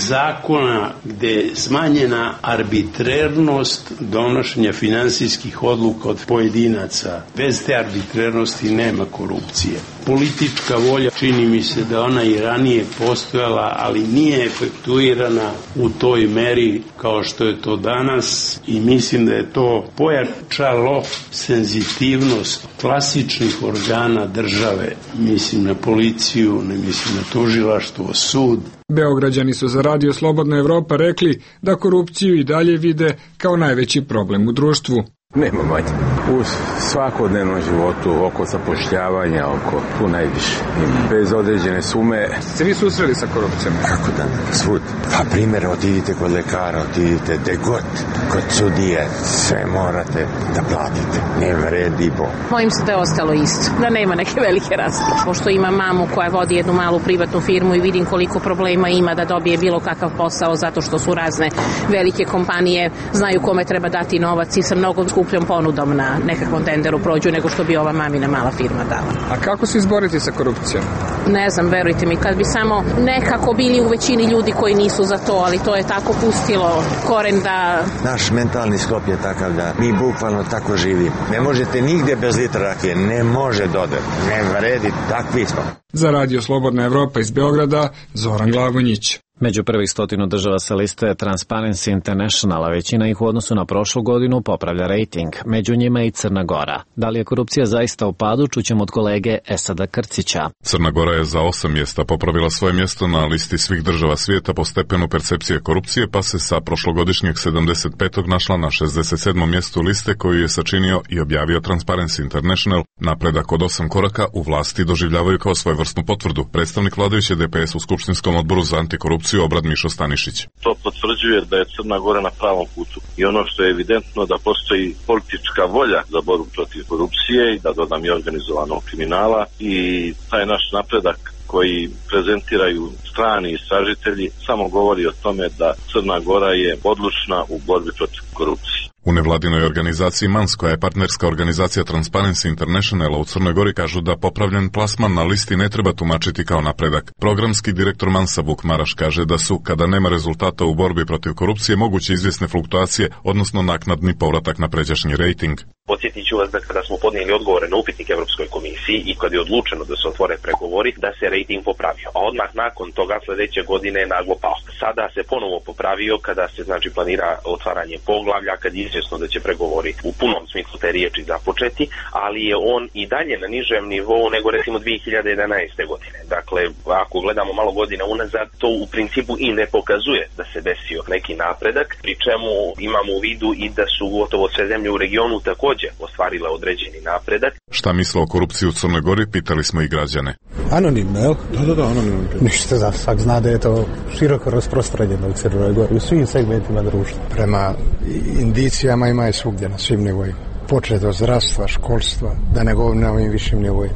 zakona gde je smanjena arbitrernost donošenja finansijskih odluka od pojedinaca. Bez te arbitrernosti nema korupcije. Politička volja, čini mi se da ona i ranije postojala, ali nije efektuirana u toj meri kao što je to danas i mislim da je to pojačalo senzitivnost klasičnih organa države. Mislim na policiju, ne mislim na tužilaštvo, sud. Beograđani su za Radio Slobodna Evropa rekli da korupciju i dalje vide kao najveći problem u društvu. Nema manje. U svakodnevnom životu, oko zapošljavanja, tu najviše. Bez određene sume. Ste vi susreli sa korupcijom? Kako da? Svud. Pa primjer, otidite kod lekara, otidite de god, kod sudije, sve morate da platite. Ne vredi bo. Mojim se da je ostalo isto, da nema neke velike razlike. Pošto imam mamu koja vodi jednu malu privatnu firmu i vidim koliko problema ima da dobije bilo kakav posao zato što su razne velike kompanije, znaju kome treba dati novac i sa mnogo skupljom ponudom na nekakvom tenderu prođu nego što bi ova mamina mala firma dala. A kako se izboriti sa korupcijom? Ne znam, verujte mi, kad bi samo nekako bili u većini ljudi koji nisu za to, ali to je tako pustilo koren da... Naš mentalni sklop je takav da mi bukvalno tako živimo. Ne možete nigdje bez litra rakije, ne može dodati, ne vredi, takvi smo. Za Radio Slobodna Evropa iz Beograda, Zoran Glavonjić. Među prvih 100 država sa liste Transparency Internationala, većina ih u odnosu na prošlu godinu popravlja rejting. Među njima i Crna Gora. Da li je korupcija zaista u padu, čućemo od kolege Esada Krcića. Crna Gora je za 8 mjesta popravila svoje mjesto na listi svih država svijeta po stepenu percepcije korupcije, pa se sa prošlogodišnjeg 75. našla na 67. mjestu liste koju je sačinio i objavio Transparency International. Napredak od 8 koraka u vlasti doživljavaju kao svojevrsnu potvrdu. Predstavnik vladajuće DPS u Skupštinskom odboru za antikorupciju Obrad Mišo Stanišić. To potvrđuje da je Crna Gora na pravom putu i ono što je evidentno da postoji politička volja za borbu protiv korupcije i da dodam i organizovanog kriminala i taj naš napredak koji prezentiraju strani istražitelji samo govori o tome da Crna Gora je odlučna u borbi protiv korupcije. U nevladinoj organizaciji MANS, koja je partnerska organizacija Transparency Internationala u Crnoj Gori, kažu da popravljen plasman na listi ne treba tumačiti kao napredak. Programski direktor MANS-a Vuk Maraš kaže da su, kada nema rezultata u borbi protiv korupcije, moguće izvjesne fluktuacije, odnosno naknadni povratak na pređašnji rejting. Podsjetit ću vas da kada smo podnijeli odgovore na upitnik Evropskoj komisiji i kad je odlučeno da se otvore pregovori, da se rejting popravio. A odmah nakon toga sljedeće godine je naglo pao. Sada se ponovo popravio kada se planira otvaranje poglavlja, kad izvjesno da će pregovori u punom smislu te riječi započeti, ali je on i dalje na nižem nivou nego recimo 2011. godine. Dakle, ako gledamo malo godina unazad, to u principu i ne pokazuje da se desio neki napredak, pri čemu imamo u vidu i da su gotovo sve zemlje u regionu također ostvarile određeni napredak. Šta misle o korupciji u Crnoj Gori, pitali smo i građane. Anonimno, jel? Da, anonimno. Ništa, svak zna da je to široko rasprostranjeno u Crnoj Gori, u svim segmentima društva. Prema indicijama ima je svugdje, na svim nivoima. Počet od zdravstva, školstva, da ne govorim na ovim višim nivoima.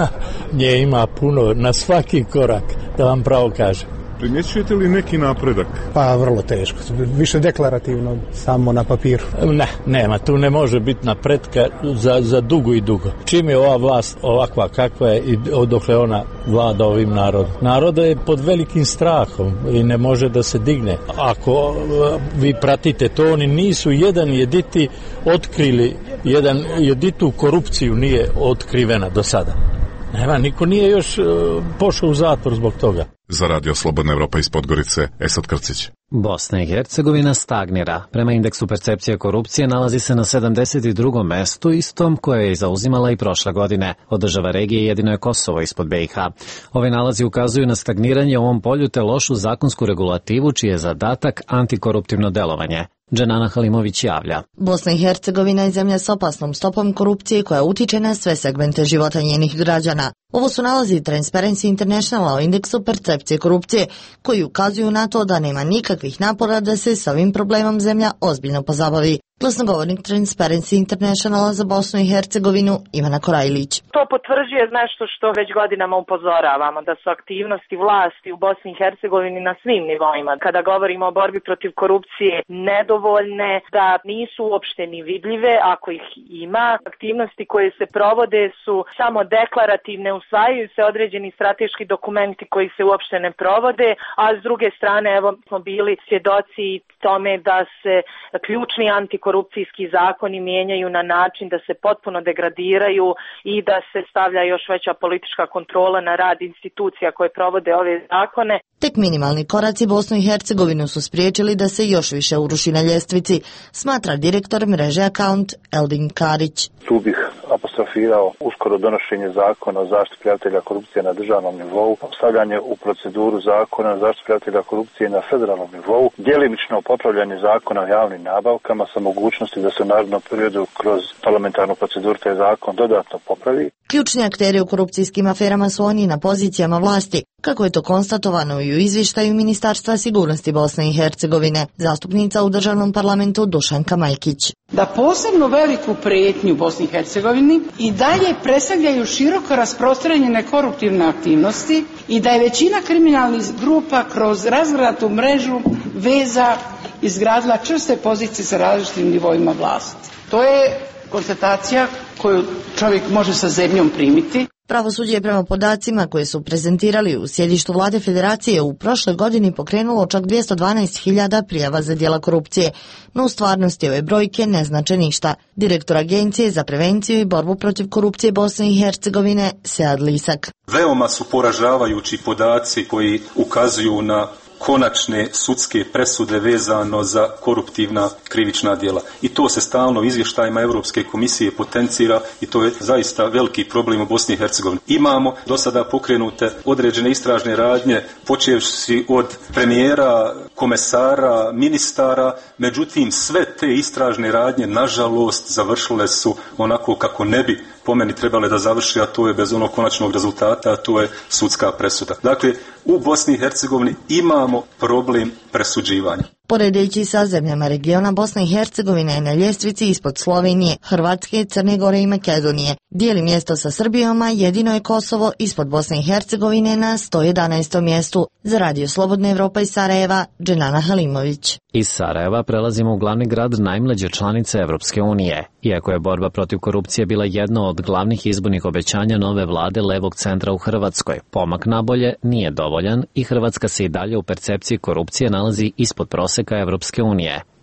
Nje ima puno, na svaki korak, da vam pravo kažem. Primjećujete li neki napredak? Pa vrlo teško, više deklarativno, samo na papiru. Nema, tu ne može biti napretka za dugo i dugo. Čim je ova vlast ovakva kakva je i odakle ona vlada ovim narodom. Naroda je pod velikim strahom i ne može da se digne. Ako vi pratite to, oni nisu jedan jediti otkrili, jedan jeditu korupciju nije otkrivena do sada. Nema, niko nije još pošao u zatvor zbog toga. Za Radio Slobodna Evropa iz Podgorice, Esad Krcić. Bosna i Hercegovina stagnira. Prema indeksu percepcije korupcije nalazi se na 72. mestu, istom koje je zauzimala i prošle godine. Od država regije jedino je Kosovo ispod BiH. Ovi nalazi ukazuju na stagniranje u ovom polju te lošu zakonsku regulativu čiji je zadatak antikoruptivno delovanje. Dženana Halimović javlja. Bosna i Hercegovina je zemlja s opasnom stopom korupcije koja utiče na sve segmente života njenih građana. Ovo su nalazi Transparency Internationala o indeksu percepcije korupcije, koji ukazuju na to da nema nikakvih napora da se s ovim problemom zemlja ozbiljno pozabavi. Glasnogovornik Transparency Internationala za Bosnu i Hercegovinu Ivana Korajlić. To potvrđuje nešto što već godinama upozoravamo, da su aktivnosti vlasti u Bosni i Hercegovini na svim nivoima. Kada govorimo o borbi protiv korupcije, nedovoljne, da nisu uopšte ni vidljive, ako ih ima. Aktivnosti koje se provode su samo deklarativne, usvajaju se određeni strateški dokumenti koji se uopšte ne provode, a s druge strane evo smo bili svjedoci tome da se ključni antikorupcijski zakoni mijenjaju na način da se potpuno degradiraju i da se stavlja još veća politička kontrola na rad institucija koje provode ove zakone. Tek minimalni koraci Bosnu i Hercegovinu su spriječili da se još više uruši na ljestvici, smatra direktor mreže Account Eldin Karić. Tu bih apostrofirao uskoro donošenje zakona o zaštiti prijavitelja korupcije na državnom nivou, stavljanje u proceduru zakona o zaštiti prijavitelja korupcije na federalnom nivou, djelimično popravljanje zakona o javnim nabavkama sa mogućnosti da se u narednom periodu kroz parlamentarnu proceduru taj zakon dodatno popravi. Ključni akteri u korupcijskim aferama su oni na pozicijama vlasti, kako je to konstatovano i u izvještaju Ministarstva sigurnosti Bosne i Hercegovine, zastupnica u državnom parlamentu Dušanka Majkić. Da posebno veliku prijetnju Bosni i Hercegovini i dalje predstavljaju široko rasprostranjene koruptivne aktivnosti i da je većina kriminalnih grupa kroz razgranatu mrežu veza izgradila čvrste pozicije sa različitim nivoima vlasti. To je konstatacija koju čovjek može sa zemljom primiti. Pravosuđe je prema podacima koje su prezentirali u sjedištu Vlade Federacije u prošloj godini pokrenulo čak 212.000 prijava za djela korupcije, no u stvarnosti ove brojke ne znače ništa. Direktor Agencije za prevenciju i borbu protiv korupcije Bosne i Hercegovine Sead Lisak. Veoma su poražavajući podaci koji ukazuju na konačne sudske presude vezano za koruptivna krivična djela. I to se stalno izvještajima Europske komisije potencira i to je zaista veliki problem u Bosni i Hercegovini. Imamo do sada pokrenute određene istražne radnje, počevši od premijera, komesara, ministara, međutim sve te istražne radnje nažalost završile su onako kako ne bi po meni trebale da završi, a to je bez onog konačnog rezultata, a to je sudska presuda. Dakle, u Bosni i Hercegovini imamo problem presuđivanja. Poredeći sa zemljama regiona, Bosna i Hercegovina je na ljestvici ispod Slovenije, Hrvatske, Crne Gore i Makedonije. Dijeli mjesto sa Srbijom, a jedino je Kosovo ispod Bosne i Hercegovine na 111. mjestu. Za Radio Slobodna Evropa iz Sarajeva, Dženana Halimović. Iz Sarajeva prelazimo u glavni grad najmlađe članice Evropske unije. Iako je borba protiv korupcije bila jedno od glavnih izbornih obećanja nove vlade levog centra u Hrvatskoj, pomak nabolje nije dovoljan i Hrvatska se i dalje u percepciji korupcije nalazi ispod proseka Evropske unije.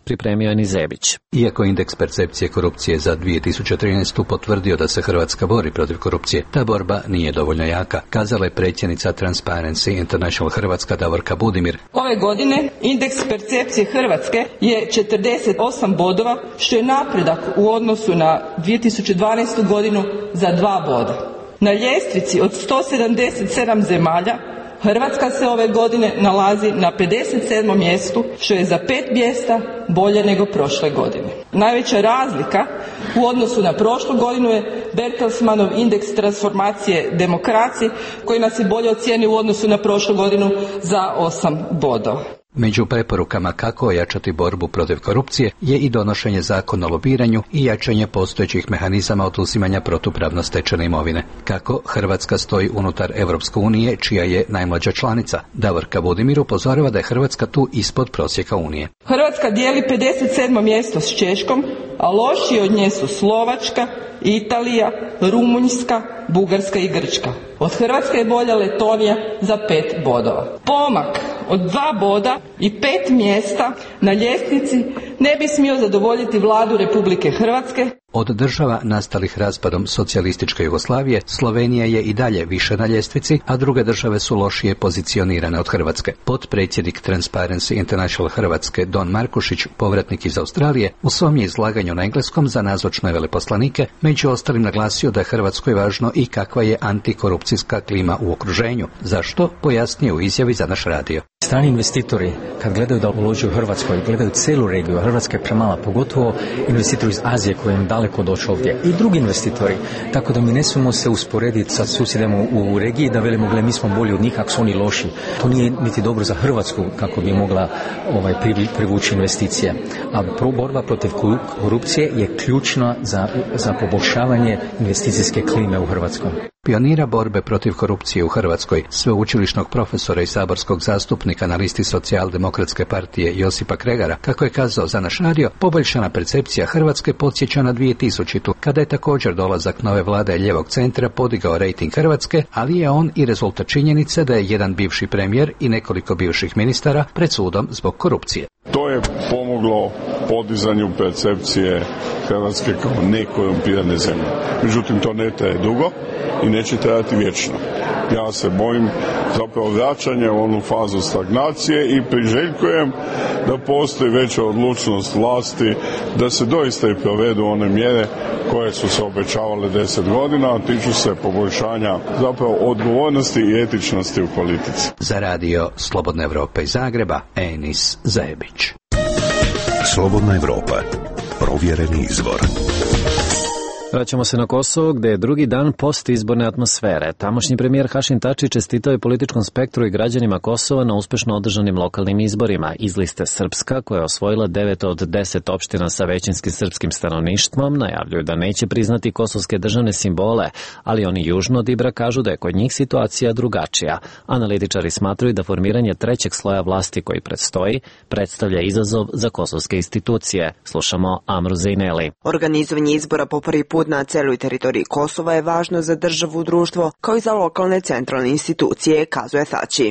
pripremio je Nizebić. Iako indeks percepcije korupcije za 2013. potvrdio da se Hrvatska bori protiv korupcije, ta borba nije dovoljno jaka, kazala je predsjednica Transparency International Hrvatska Davorka Budimir. Ove godine indeks percepcije Hrvatske je 48 bodova, što je napredak u odnosu na 2012. godinu za 2 boda. Na ljestvici od 177 zemalja Hrvatska se ove godine nalazi na 57. mjestu, što je za 5 mjesta bolje nego prošle godine. Najveća razlika u odnosu na prošlu godinu je Bertelsmannov indeks transformacije demokracije, koji nas je bolje ocijenio u odnosu na prošlu godinu za 8 bodova. Među preporukama kako ojačati borbu protiv korupcije je i donošenje zakona o lobiranju i jačanje postojećih mehanizama oduzimanja protupravno stečene imovine. Kako Hrvatska stoji unutar Europske unije, čija je najmlađa članica, Davorka Budimir upozorava da je Hrvatska tu ispod prosjeka Unije. Hrvatska dijeli 57. mjesto s Češkom, a lošiji od nje su Slovačka, Italija, Rumunjska, Bugarska i Grčka. Od Hrvatske je bolja Letonija za 5 bodova. Pomak od 2 boda i 5 mjesta na ljestvici ne bi smio zadovoljiti Vladu Republike Hrvatske. Od država nastalih raspadom socijalističke Jugoslavije, Slovenija je i dalje više na ljestvici, a druge države su lošije pozicionirane od Hrvatske. Potpredsjednik Transparency International Hrvatske Don Markušić, povratnik iz Australije, u svom je izlaganju na engleskom za nazočne veleposlanike među ostalim naglasio da je Hrvatskoj važno i kakva je antikorupcijska klima u okruženju. Zašto? Pojasnio u izjavi za naš radio. Strani investitori, kad gledaju da ulože u Hrvatskoj, gledaju celu regiju, a Hrvatska je premala, pogotovo investitori iz Azije koji im daleko doći ovdje, i drugi investitori, tako da mi ne smijemo se usporediti sa susjedima u regiji da velimo, gle, mi smo bolji od njih, ako su oni loši. To nije niti dobro za Hrvatsku kako bi mogla privući investicije. A borba protiv korupcije je ključna za poboljšavanje investicijske klime u Hrvatskoj. Pionira borbe protiv korupcije u Hrvatskoj, sveučilišnog profesora i saborskog zastupnika na listi Socijaldemokratske partije Josipa Kregara, kako je kazao za naš radio, poboljšana percepcija Hrvatske podsjeća na 2000. kada je također dolazak nove vlade lijevog centra podigao rejting Hrvatske, ali je on i rezultat činjenice da je jedan bivši premijer i nekoliko bivših ministara pred sudom zbog korupcije. To je pomoglo podizanju percepcije Hrvatske kao nekorumpirane zemlje. Međutim, to ne traje dugo i neće trajati vječno. Ja se bojim zapravo vraćanja u onu fazu stagnacije i priželjkujem da postoji veća odlučnost vlasti da se doista i provedu one mjere koje su se obećavale 10 godina, a tiču se poboljšanja zapravo odgovornosti i etičnosti u politici. Za radio Slobodna Evropa iz Zagreba, Enis Zajebić. Slobodna Evropa, provjereni izvor. Vraćamo se na Kosovo, gde je drugi dan postizborne atmosfere. Tamošnji premijer Hašim Tači čestitao je političkom spektru i građanima Kosova na uspešno održanim lokalnim izborima. Iz liste Srpska, koja je osvojila 9 od 10 opština sa većinskim srpskim stanovništvom, najavljuju da neće priznati kosovske državne simbole, ali oni južno od Ibra kažu da je kod njih situacija drugačija. Analitičari smatraju da formiranje trećeg sloja vlasti koji predstoji predstavlja izazov za kosovske institucije. Slušamo Amru Zejneli. Organizovanje izbora po prvi put na celoj teritoriji Kosova je važno za državu i društvo, kao i za lokalne centralne institucije, kazuje Tači.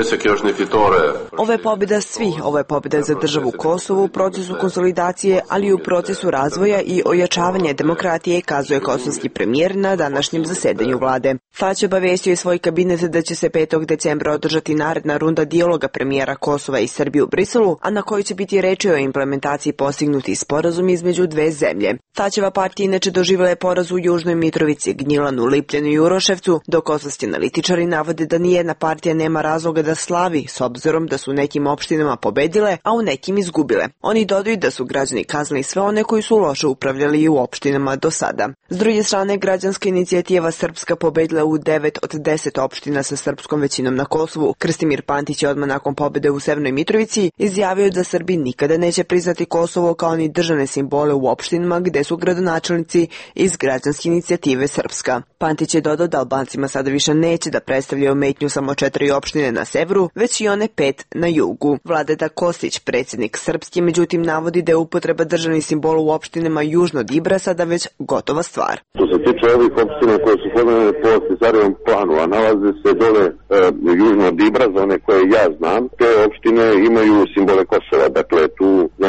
Ovo je pobjeda svih, ovo je pobjeda za državu Kosovo u procesu konsolidacije, ali i u procesu razvoja i ojačavanja demokratije, kazuje kosovski premijer na današnjem zasedanju vlade. Tači obavestio je svoj kabinet da će se 5. decembra održati naredna runda dijaloga premijera Kosova i Srbije u Briselu, a na kojoj će biti reči o implementaciji postignutih sporazum između dve zemlje. Tačeva partija inače doživjela je poraz u Južnoj Mitrovici, Gnjilanu, Lipljanu i Uroševcu, dok kosovski analitičari navode da nijedna partija nema razloga da slavi, s obzirom da su u nekim opštinama pobedile, a u nekim izgubile. Oni dodaju da su građani kaznili sve one koji su loše upravljali u opštinama do sada. S druge strane, građanska inicijativa Srpska pobedila u 9 od 10 opština sa srpskom većinom na Kosovu. Krstimir Pantić je odmah nakon pobede u Severnoj Mitrovici izjavio da Srbi nikada neće priznati Kosovo kao ni državne simbole u opštinama gde su gradonačelnici iz građanske inicijative Srpska. Pantić je dodao da Albancima sada više neće da predstavljaju metnju samo 4 opštine na severu, već i one 5 na jugu. Vladeta Kostić, predsjednik Srpski, međutim navodi da je upotreba državnih simbola u opštinama južno od Ibra sada već gotova stvar. Što se tiče ovih opština koje su formirane po Cesarijevom planu, a nalaze se dole južno od Ibra, za one koje ja znam, te opštine imaju simbole Kosova, dakle tu ne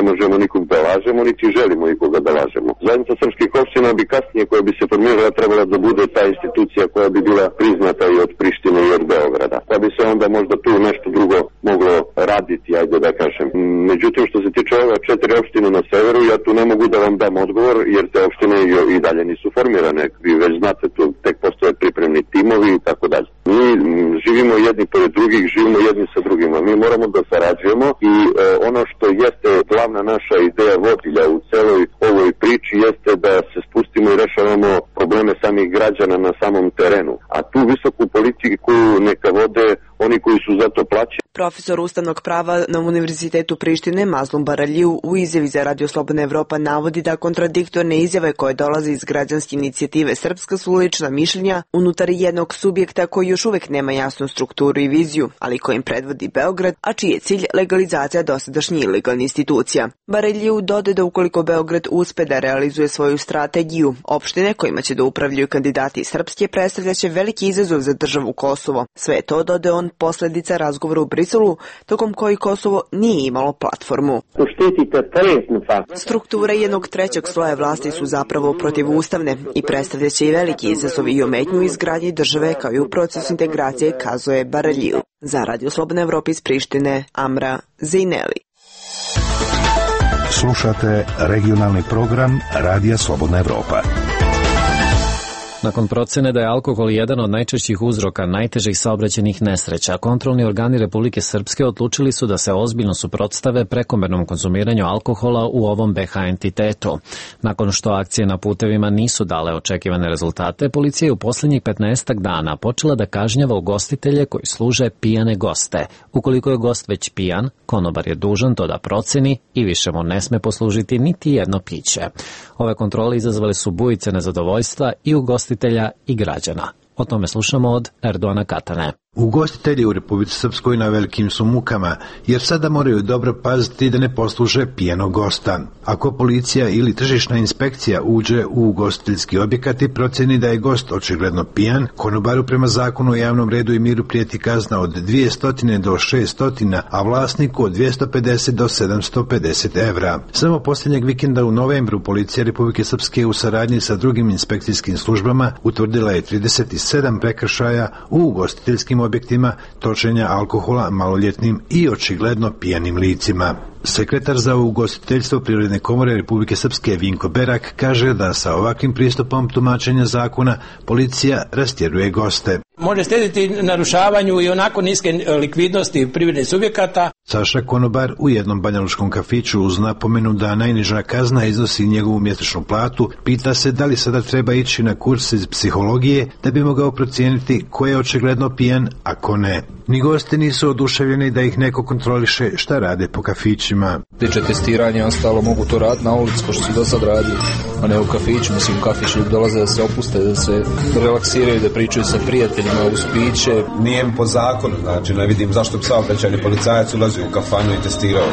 možemo nikog da lažemo, niti želimo nikoga da lažemo. Zajednica srpskih opština bi kasnije, koja bi se formirala, trebala da bude ta institucija koja bi bila priznata i od Prištine i od Beograda. Pa bi se onda možda tu nešto drugo moglo raditi, ajde da kažem. Međutim, što se tiče ove 4 opštine na severu, ja tu ne mogu da vam dam odgovor, jer te opštine i dalje nisu formirane. Vi već znate, tu tek postoje pripremni timovi i tako dalje. Mi živimo jedni pored drugih, živimo jedni sa drugima. Mi moramo da sarađujemo i ono što jeste glavna naša ideja vodilja u celoj ovoj priči jeste da se spustimo i rešavamo probleme samih građana na samom terenu. A tu visoku politiku neka vode oni koji su za to plaćeni. Profesor ustavnog prava na Univerzitetu Prištine Mazlum Baraliju u izjavi za Radio Slobodna Evropa navodi da kontradiktorne izjave koje dolaze iz građanske inicijative Srpska su lična mišljenja unutar jednog subjekta koji još uvek nema jasnu strukturu i viziju, ali kojim predvodi Beograd, a čiji je cilj legalizacija dosadašnjih ilegalnih institucija. Baraliju dodaje da ukoliko Beograd uspe da realizuje svoju strategiju, opštine kojima će da upravljaju kandidati Srpske predstavljaće veliki izazov za državu Kosovo. Sve to, dodaje on, posledica razgovora u Briselu, tokom koji Kosovo nije imalo platformu. Strukture jednog trećeg sloja vlasti su zapravo protivustavne i predstavljaće i veliki izazov i ometnju izgradnji države kao i u procesu integracije, kazuje Baraliju. Za Radio Slobodna Evropa iz Prištine, Amra Zejneli. Slušate regionalni program Radija Slobodna Evropa. Nakon procene da je alkohol jedan od najčešćih uzroka najtežih saobraćajnih nesreća, kontrolni organi Republike Srpske odlučili su da se ozbiljno suprotstave prekomernom konzumiranju alkohola u ovom BH entitetu. Nakon što akcije na putevima nisu dale očekivane rezultate, policija je u poslednjih 15 dana počela da kažnjava ugostitelje koji služe pijane goste. Ukoliko je gost već pijan, konobar je dužan to da proceni i više mu ne sme poslužiti niti jedno piće. Ove kontrole izazvale su bujice nezadovoljstva i ugostitelja i građana. O tome slušamo od Erdoana Katane. Ugostitelji u Republici Srpskoj na velikim su mukama, jer sada moraju dobro paziti da ne posluže pijenog gosta. Ako policija ili tržišna inspekcija uđe u ugostiteljski objekat i proceni da je gost očigledno pijan, konobaru prema zakonu o javnom redu i miru prijeti kazna od 200 do 600, a vlasniku od 250 do 750 evra. Samo posljednjeg vikenda u novembru policija Republike Srpske u saradnji sa drugim inspekcijskim službama utvrdila je 37 prekršaja u ugostiteljskim objektima točenja alkohola maloljetnim i očigledno pijanim licima. Sekretar za ugostiteljstvo Privredne komore Republike Srpske Vinko Berak kaže da sa ovakvim pristupom tumačenja zakona policija rastjeruje goste. Može slijediti narušavanju i onako niske likvidnosti privrednih subjekata. Saša konobar u jednom banjalučkom kafiću uz napomenu da najniža kazna iznosi njegovu mjesečnu platu, pita se da li sada treba ići na kurs iz psihologije da bi mogao procijeniti ko je očigledno pijan, a ko ne. Ni gosti nisu oduševljeni da ih neko kontroliše šta rade po kafićima. Tiče testiranja, ostalo mogu to raditi na ulici, ko što su do sad radili, a ne u kafiću. Mislim, u kafić ljudi dolaze da se opuste, da se relaksiraju, da pričaju sa prijateljima uz piće. Nije po zakonu, znači ne vidim zašto bi saobraćajni policajac ulazi u kafanu i testirao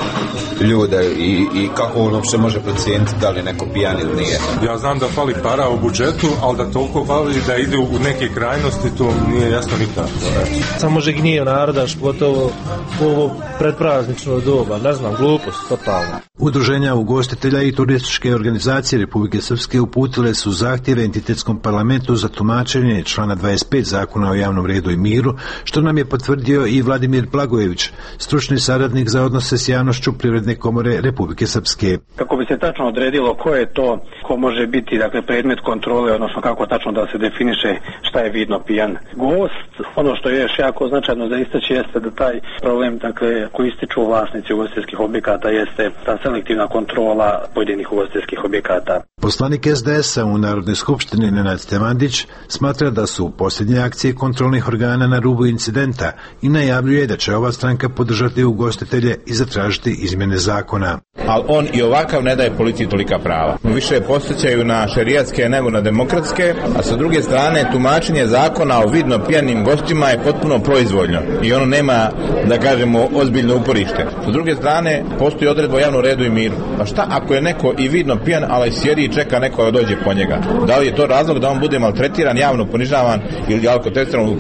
ljude i kako on uopšte može procijeniti da li neko pijan ili nije. Ja znam da fali para u budžetu, ali da toliko fali da ide u neke krajnosti, to nije jasno nikako. Samo može gnije naroda, pogotovo u ovo predpraznično doba, ne znam, glupost, totalno. Udruženja ugostitelja i turističke organizacije Republike Srpske uputile su zahtjeve entitetskom parlamentu za tumačenje člana 25 zakona o javnom redu i miru, što nam je potvrdio i Vladimir Blagojević, stručni saradnik za odnose s javnošću Privredne komore Republike Srpske. Kako bi se tačno odredilo ko je to, ko može biti predmet kontrole, odnosno kako tačno da se definiše šta je vidno pijan gost. Ono što je još jako značajno za istaći jeste da taj problem koji ističu vlasnici ugostiteljskih objekata jeste ta selektivna kontrola pojedinih ugostiteljskih objekata. Poslanik SDS-a u Narodnoj skupštini Nenad Stevandić smatra da su posljednje akcije kontrolnih organa na rubu incidenta i najavljuje da će ova stranka podržati ugostitelje i zatražiti izmjene zakona. Ali on i ovakav ne daje policiji tolika prava. Više je podsjećaju na šerijatske nego na demokratske, a sa druge strane tumačenje zakona o vidno pijanim gostima je potpuno proizvoljno i ono nema, da kažemo, ozbiljno uporište. Sa druge strane postoji odredba o javnom redu i miru. Pa šta ako je neko i vidno pijan, ali sjedi i čeka neko da dođe po njega? Da li je to razlog da on bude maltretiran, javno ponižavan ili alkotestiran u kafani?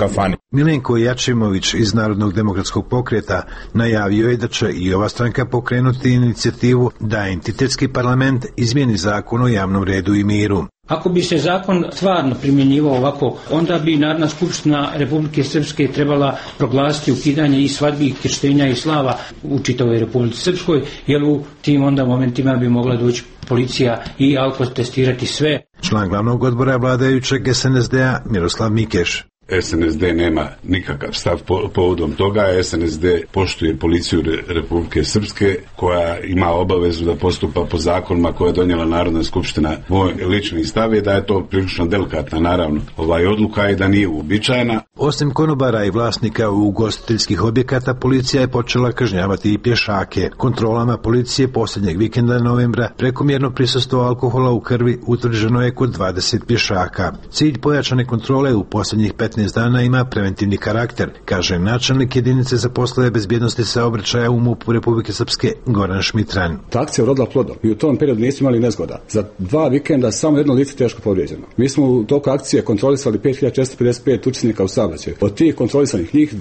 Milenko Jačimović iz Narodnog demokratskog pokreta najavio je da će i ova stranka pokrenuti inicijativu da entitetski parlament izmijeni zakon o javnom redu i miru. Ako bi se zakon stvarno primjenjivao ovako, onda bi Narodna skupština Republike Srpske trebala proglasiti ukidanje i svadbi, i krštenja i slava u čitavoj Republici Srpskoj, jer u tim onda momentima bi mogla doći policija i alkotestirati sve. Član glavnog odbora vladajućeg SNSD-a Miroslav Mikeš. SNSD nema nikakav stav povodom toga. SNSD poštuje policiju Republike Srpske koja ima obavezu da postupa po zakonima koje je donijela Narodna skupština. Moj lični stav je da je to prilično delikatna naravno odluka i da nije uobičajena. Osim konobara i vlasnika ugostiteljskih objekata, policija je počela kažnjavati i pješake. Kontrolama policije posljednjeg vikenda novembra prekomjerno prisustvo alkohola u krvi utvrđeno je kod 20 pješaka. Cilj pojačane kontrole u posljednjih 15 dana ima preventivni karakter, kaže načelnik jedinice za poslove bezbjednosti saobraćaja u MUP-u Republike Srpske Goran Šmitran. Ta akcija urodila plodom i u tom periodu nismo imali nezgoda. Za 2 vikenda samo jedno lice teško povrijeđeno. Mi smo u toku akcije kontrolisali 5455 učesnika u saobraćaju. Od tih kontrolisanih njih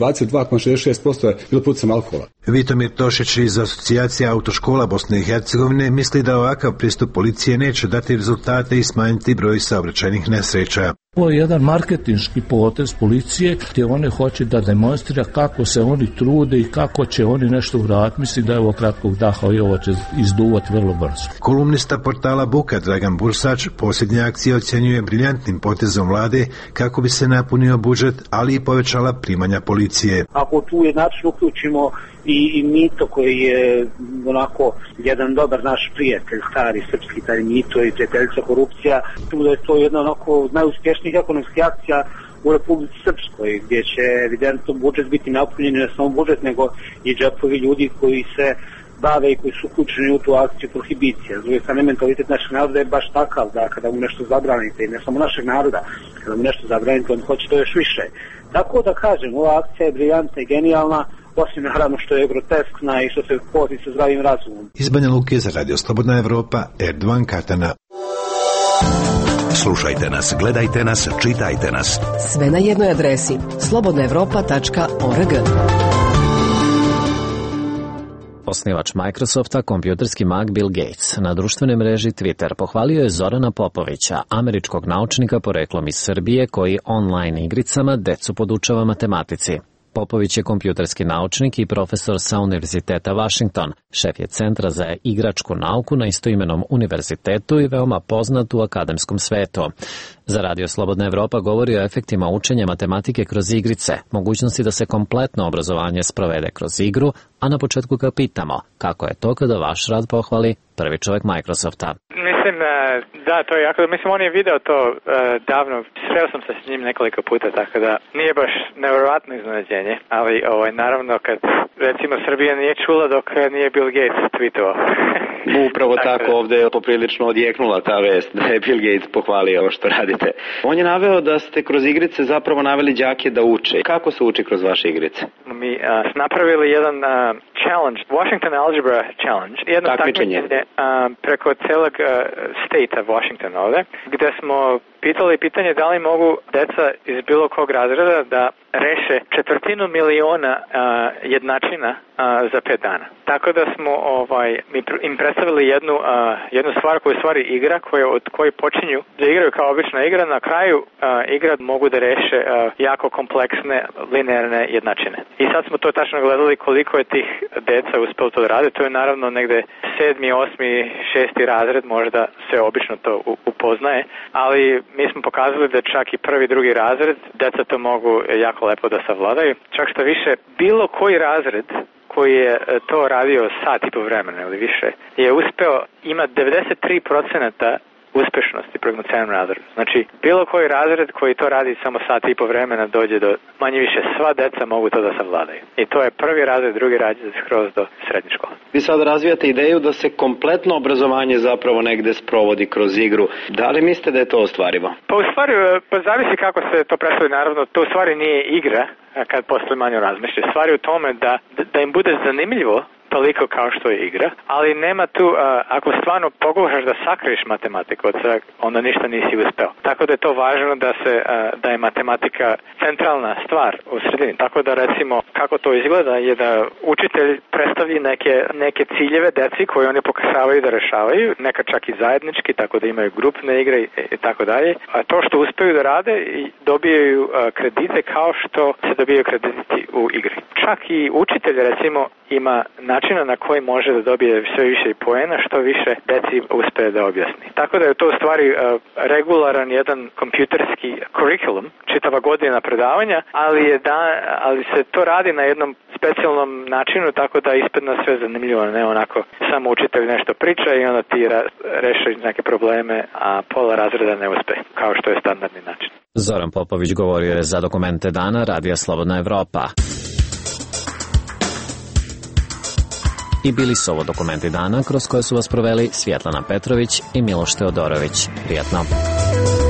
22,66% je bilo putem alkohola. Vitomir Tošić iz Asocijacije autoškola Bosne i Hercegovine misli da ovakav pristup policije neće dati rezultate i smanjiti broj saobraćajnih nesreća. Ovo je jedan marketinški potez policije gdje one hoće da demonstrira kako se oni trude i kako će oni nešto uraditi. Mislim da je ovo kratkog daha i ovo će izduvati vrlo brzo. Kolumnista portala Buka Dragan Bursač posljednje akcije ocjenjuje briljantnim potezom vlade kako bi se napunio budžet, ali i povećala primanja policije. Ako tu jednačno uključimo i Mito koji je onako jedan dobar naš prijatelj, stari srpski taj Mito i prijateljica korupcija, tu da je to jedna onako najuspješnijih ekonomskih akcija u Republici Srpskoj, gdje će evidentno budžet biti napunjen, ne samo budžet, nego i džepovi ljudi koji se bave i koji su uključeni u tu akciju prohibicije. S druge strane, mentalitet našeg naroda je baš takav da kada mu nešto zabranite, i ne samo našeg naroda, kada mu nešto zabranite, on hoće to još više. Tako da kažem, ova akcija je briljantna i genijalna, osim naravno što je groteskna i što se kosi sa zdravim razumom. Iz Banja Luke za Radio Slobodna Evropa, Erdovan Katana. Slušajte nas, gledajte nas, čitajte nas. Sve na jednoj adresi slobodnaevropa.org. Osnivač Microsofta, kompjuterski mag Bill Gates, na društvenoj mreži Twitter pohvalio je Zorana Popovića, američkog naučnika poreklom iz Srbije koji online igricama decu podučava matematici. Popović je kompjuterski naučnik i profesor sa Univerziteta Washington, šef je Centra za igračku nauku na istoimenom univerzitetu i veoma poznat u akademskom svetu. Za Radio Slobodna Evropa govori o efektima učenja matematike kroz igrice, mogućnosti da se kompletno obrazovanje sprovede kroz igru, a na početku ga pitamo kako je to kada vaš rad pohvali prvi čovjek Microsofta. Mislim, da, to je jako, mislim, on je video to davno, sreo sam se s njim nekoliko puta, tako da nije baš nevjerojatno iznenađenje, ali naravno kad recimo Srbija nije čula dok nije Bill Gates tweetovao. Upravo tako ovdje je poprilično odjeknula ta vest da je Bill Gates pohvalio ovo što radite. On je naveo da ste kroz igrice zapravo naveli đake da uče. Kako se uči kroz vaše igrice? Mi napravili jedan challenge, Washington Algebra Challenge, jedno takmičenje preko celog state-a Washington ovdje, gdje smo pitali pitanje da li mogu deca iz bilo kog razreda da reše 1/4 jednačina za 5 dana. Tako da smo im predstavili jednu stvar koja je u stvari igra od koje počinju da igraju kao obična igra. Na kraju igra mogu da reše jako kompleksne linearne jednačine. I sad smo to tačno gledali koliko je tih deca uspelo to da rade. To je naravno negde 7., 8., 6. razred, možda se obično to upoznaje, ali mi smo pokazali da čak i 1., 2. razred deca to mogu jako lepo da savladaju. Čak što više, bilo koji razred koji je to radio sat i po vremena ili više, je uspeo, ima 93% uspešnosti prema celom razredu. Znači, bilo koji razred koji to radi samo sat i po vremena dođe do, manje više, sva deca mogu to da savladaju. I to je 1. razred, 2. razred, skroz do srednje škole. Vi sad razvijate ideju da se kompletno obrazovanje zapravo negde sprovodi kroz igru. Da li mislite da je to ostvarivo? Pa u stvari, zavisi kako se to predstavi, naravno, to u stvari nije igra kad posle manje razmišlja. Stvar je u tome da im bude zanimljivo toliko kao što je igra, ali nema tu, ako stvarno pokušaš da sakriješ matematiku od svega, onda ništa nisi uspeo. Tako da je to važno da je matematika centralna stvar u sredini. Tako da recimo kako to izgleda je da učitelj predstavi neke ciljeve deci koje oni pokušavaju da rešavaju, nekad čak i zajednički, tako da imaju grupne igre i tako dalje. A to što uspeju da rade dobijaju kredite kao što se dobijaju krediti u igri. Čak i učitelj recimo ima načina na koji može da dobije sve više poena što više deci uspe da objasni. Tako da je to u stvari regularan jedan kompjuterski kurikulum, čitava godina predavanja, ali se to radi na jednom specijalnom načinu, tako da ispadne sve zanimljivo, ne onako samo učitelj nešto priča i onda ti reši neke probleme, a pola razreda ne uspe, kao što je standardni način. Zoran Popović govorio je za Dokumente dana Radija Slobodna Evropa. I bili su ovo Dokumenti dana kroz koje su vas proveli Svjetlana Petrović i Miloš Teodorović. Prijatno!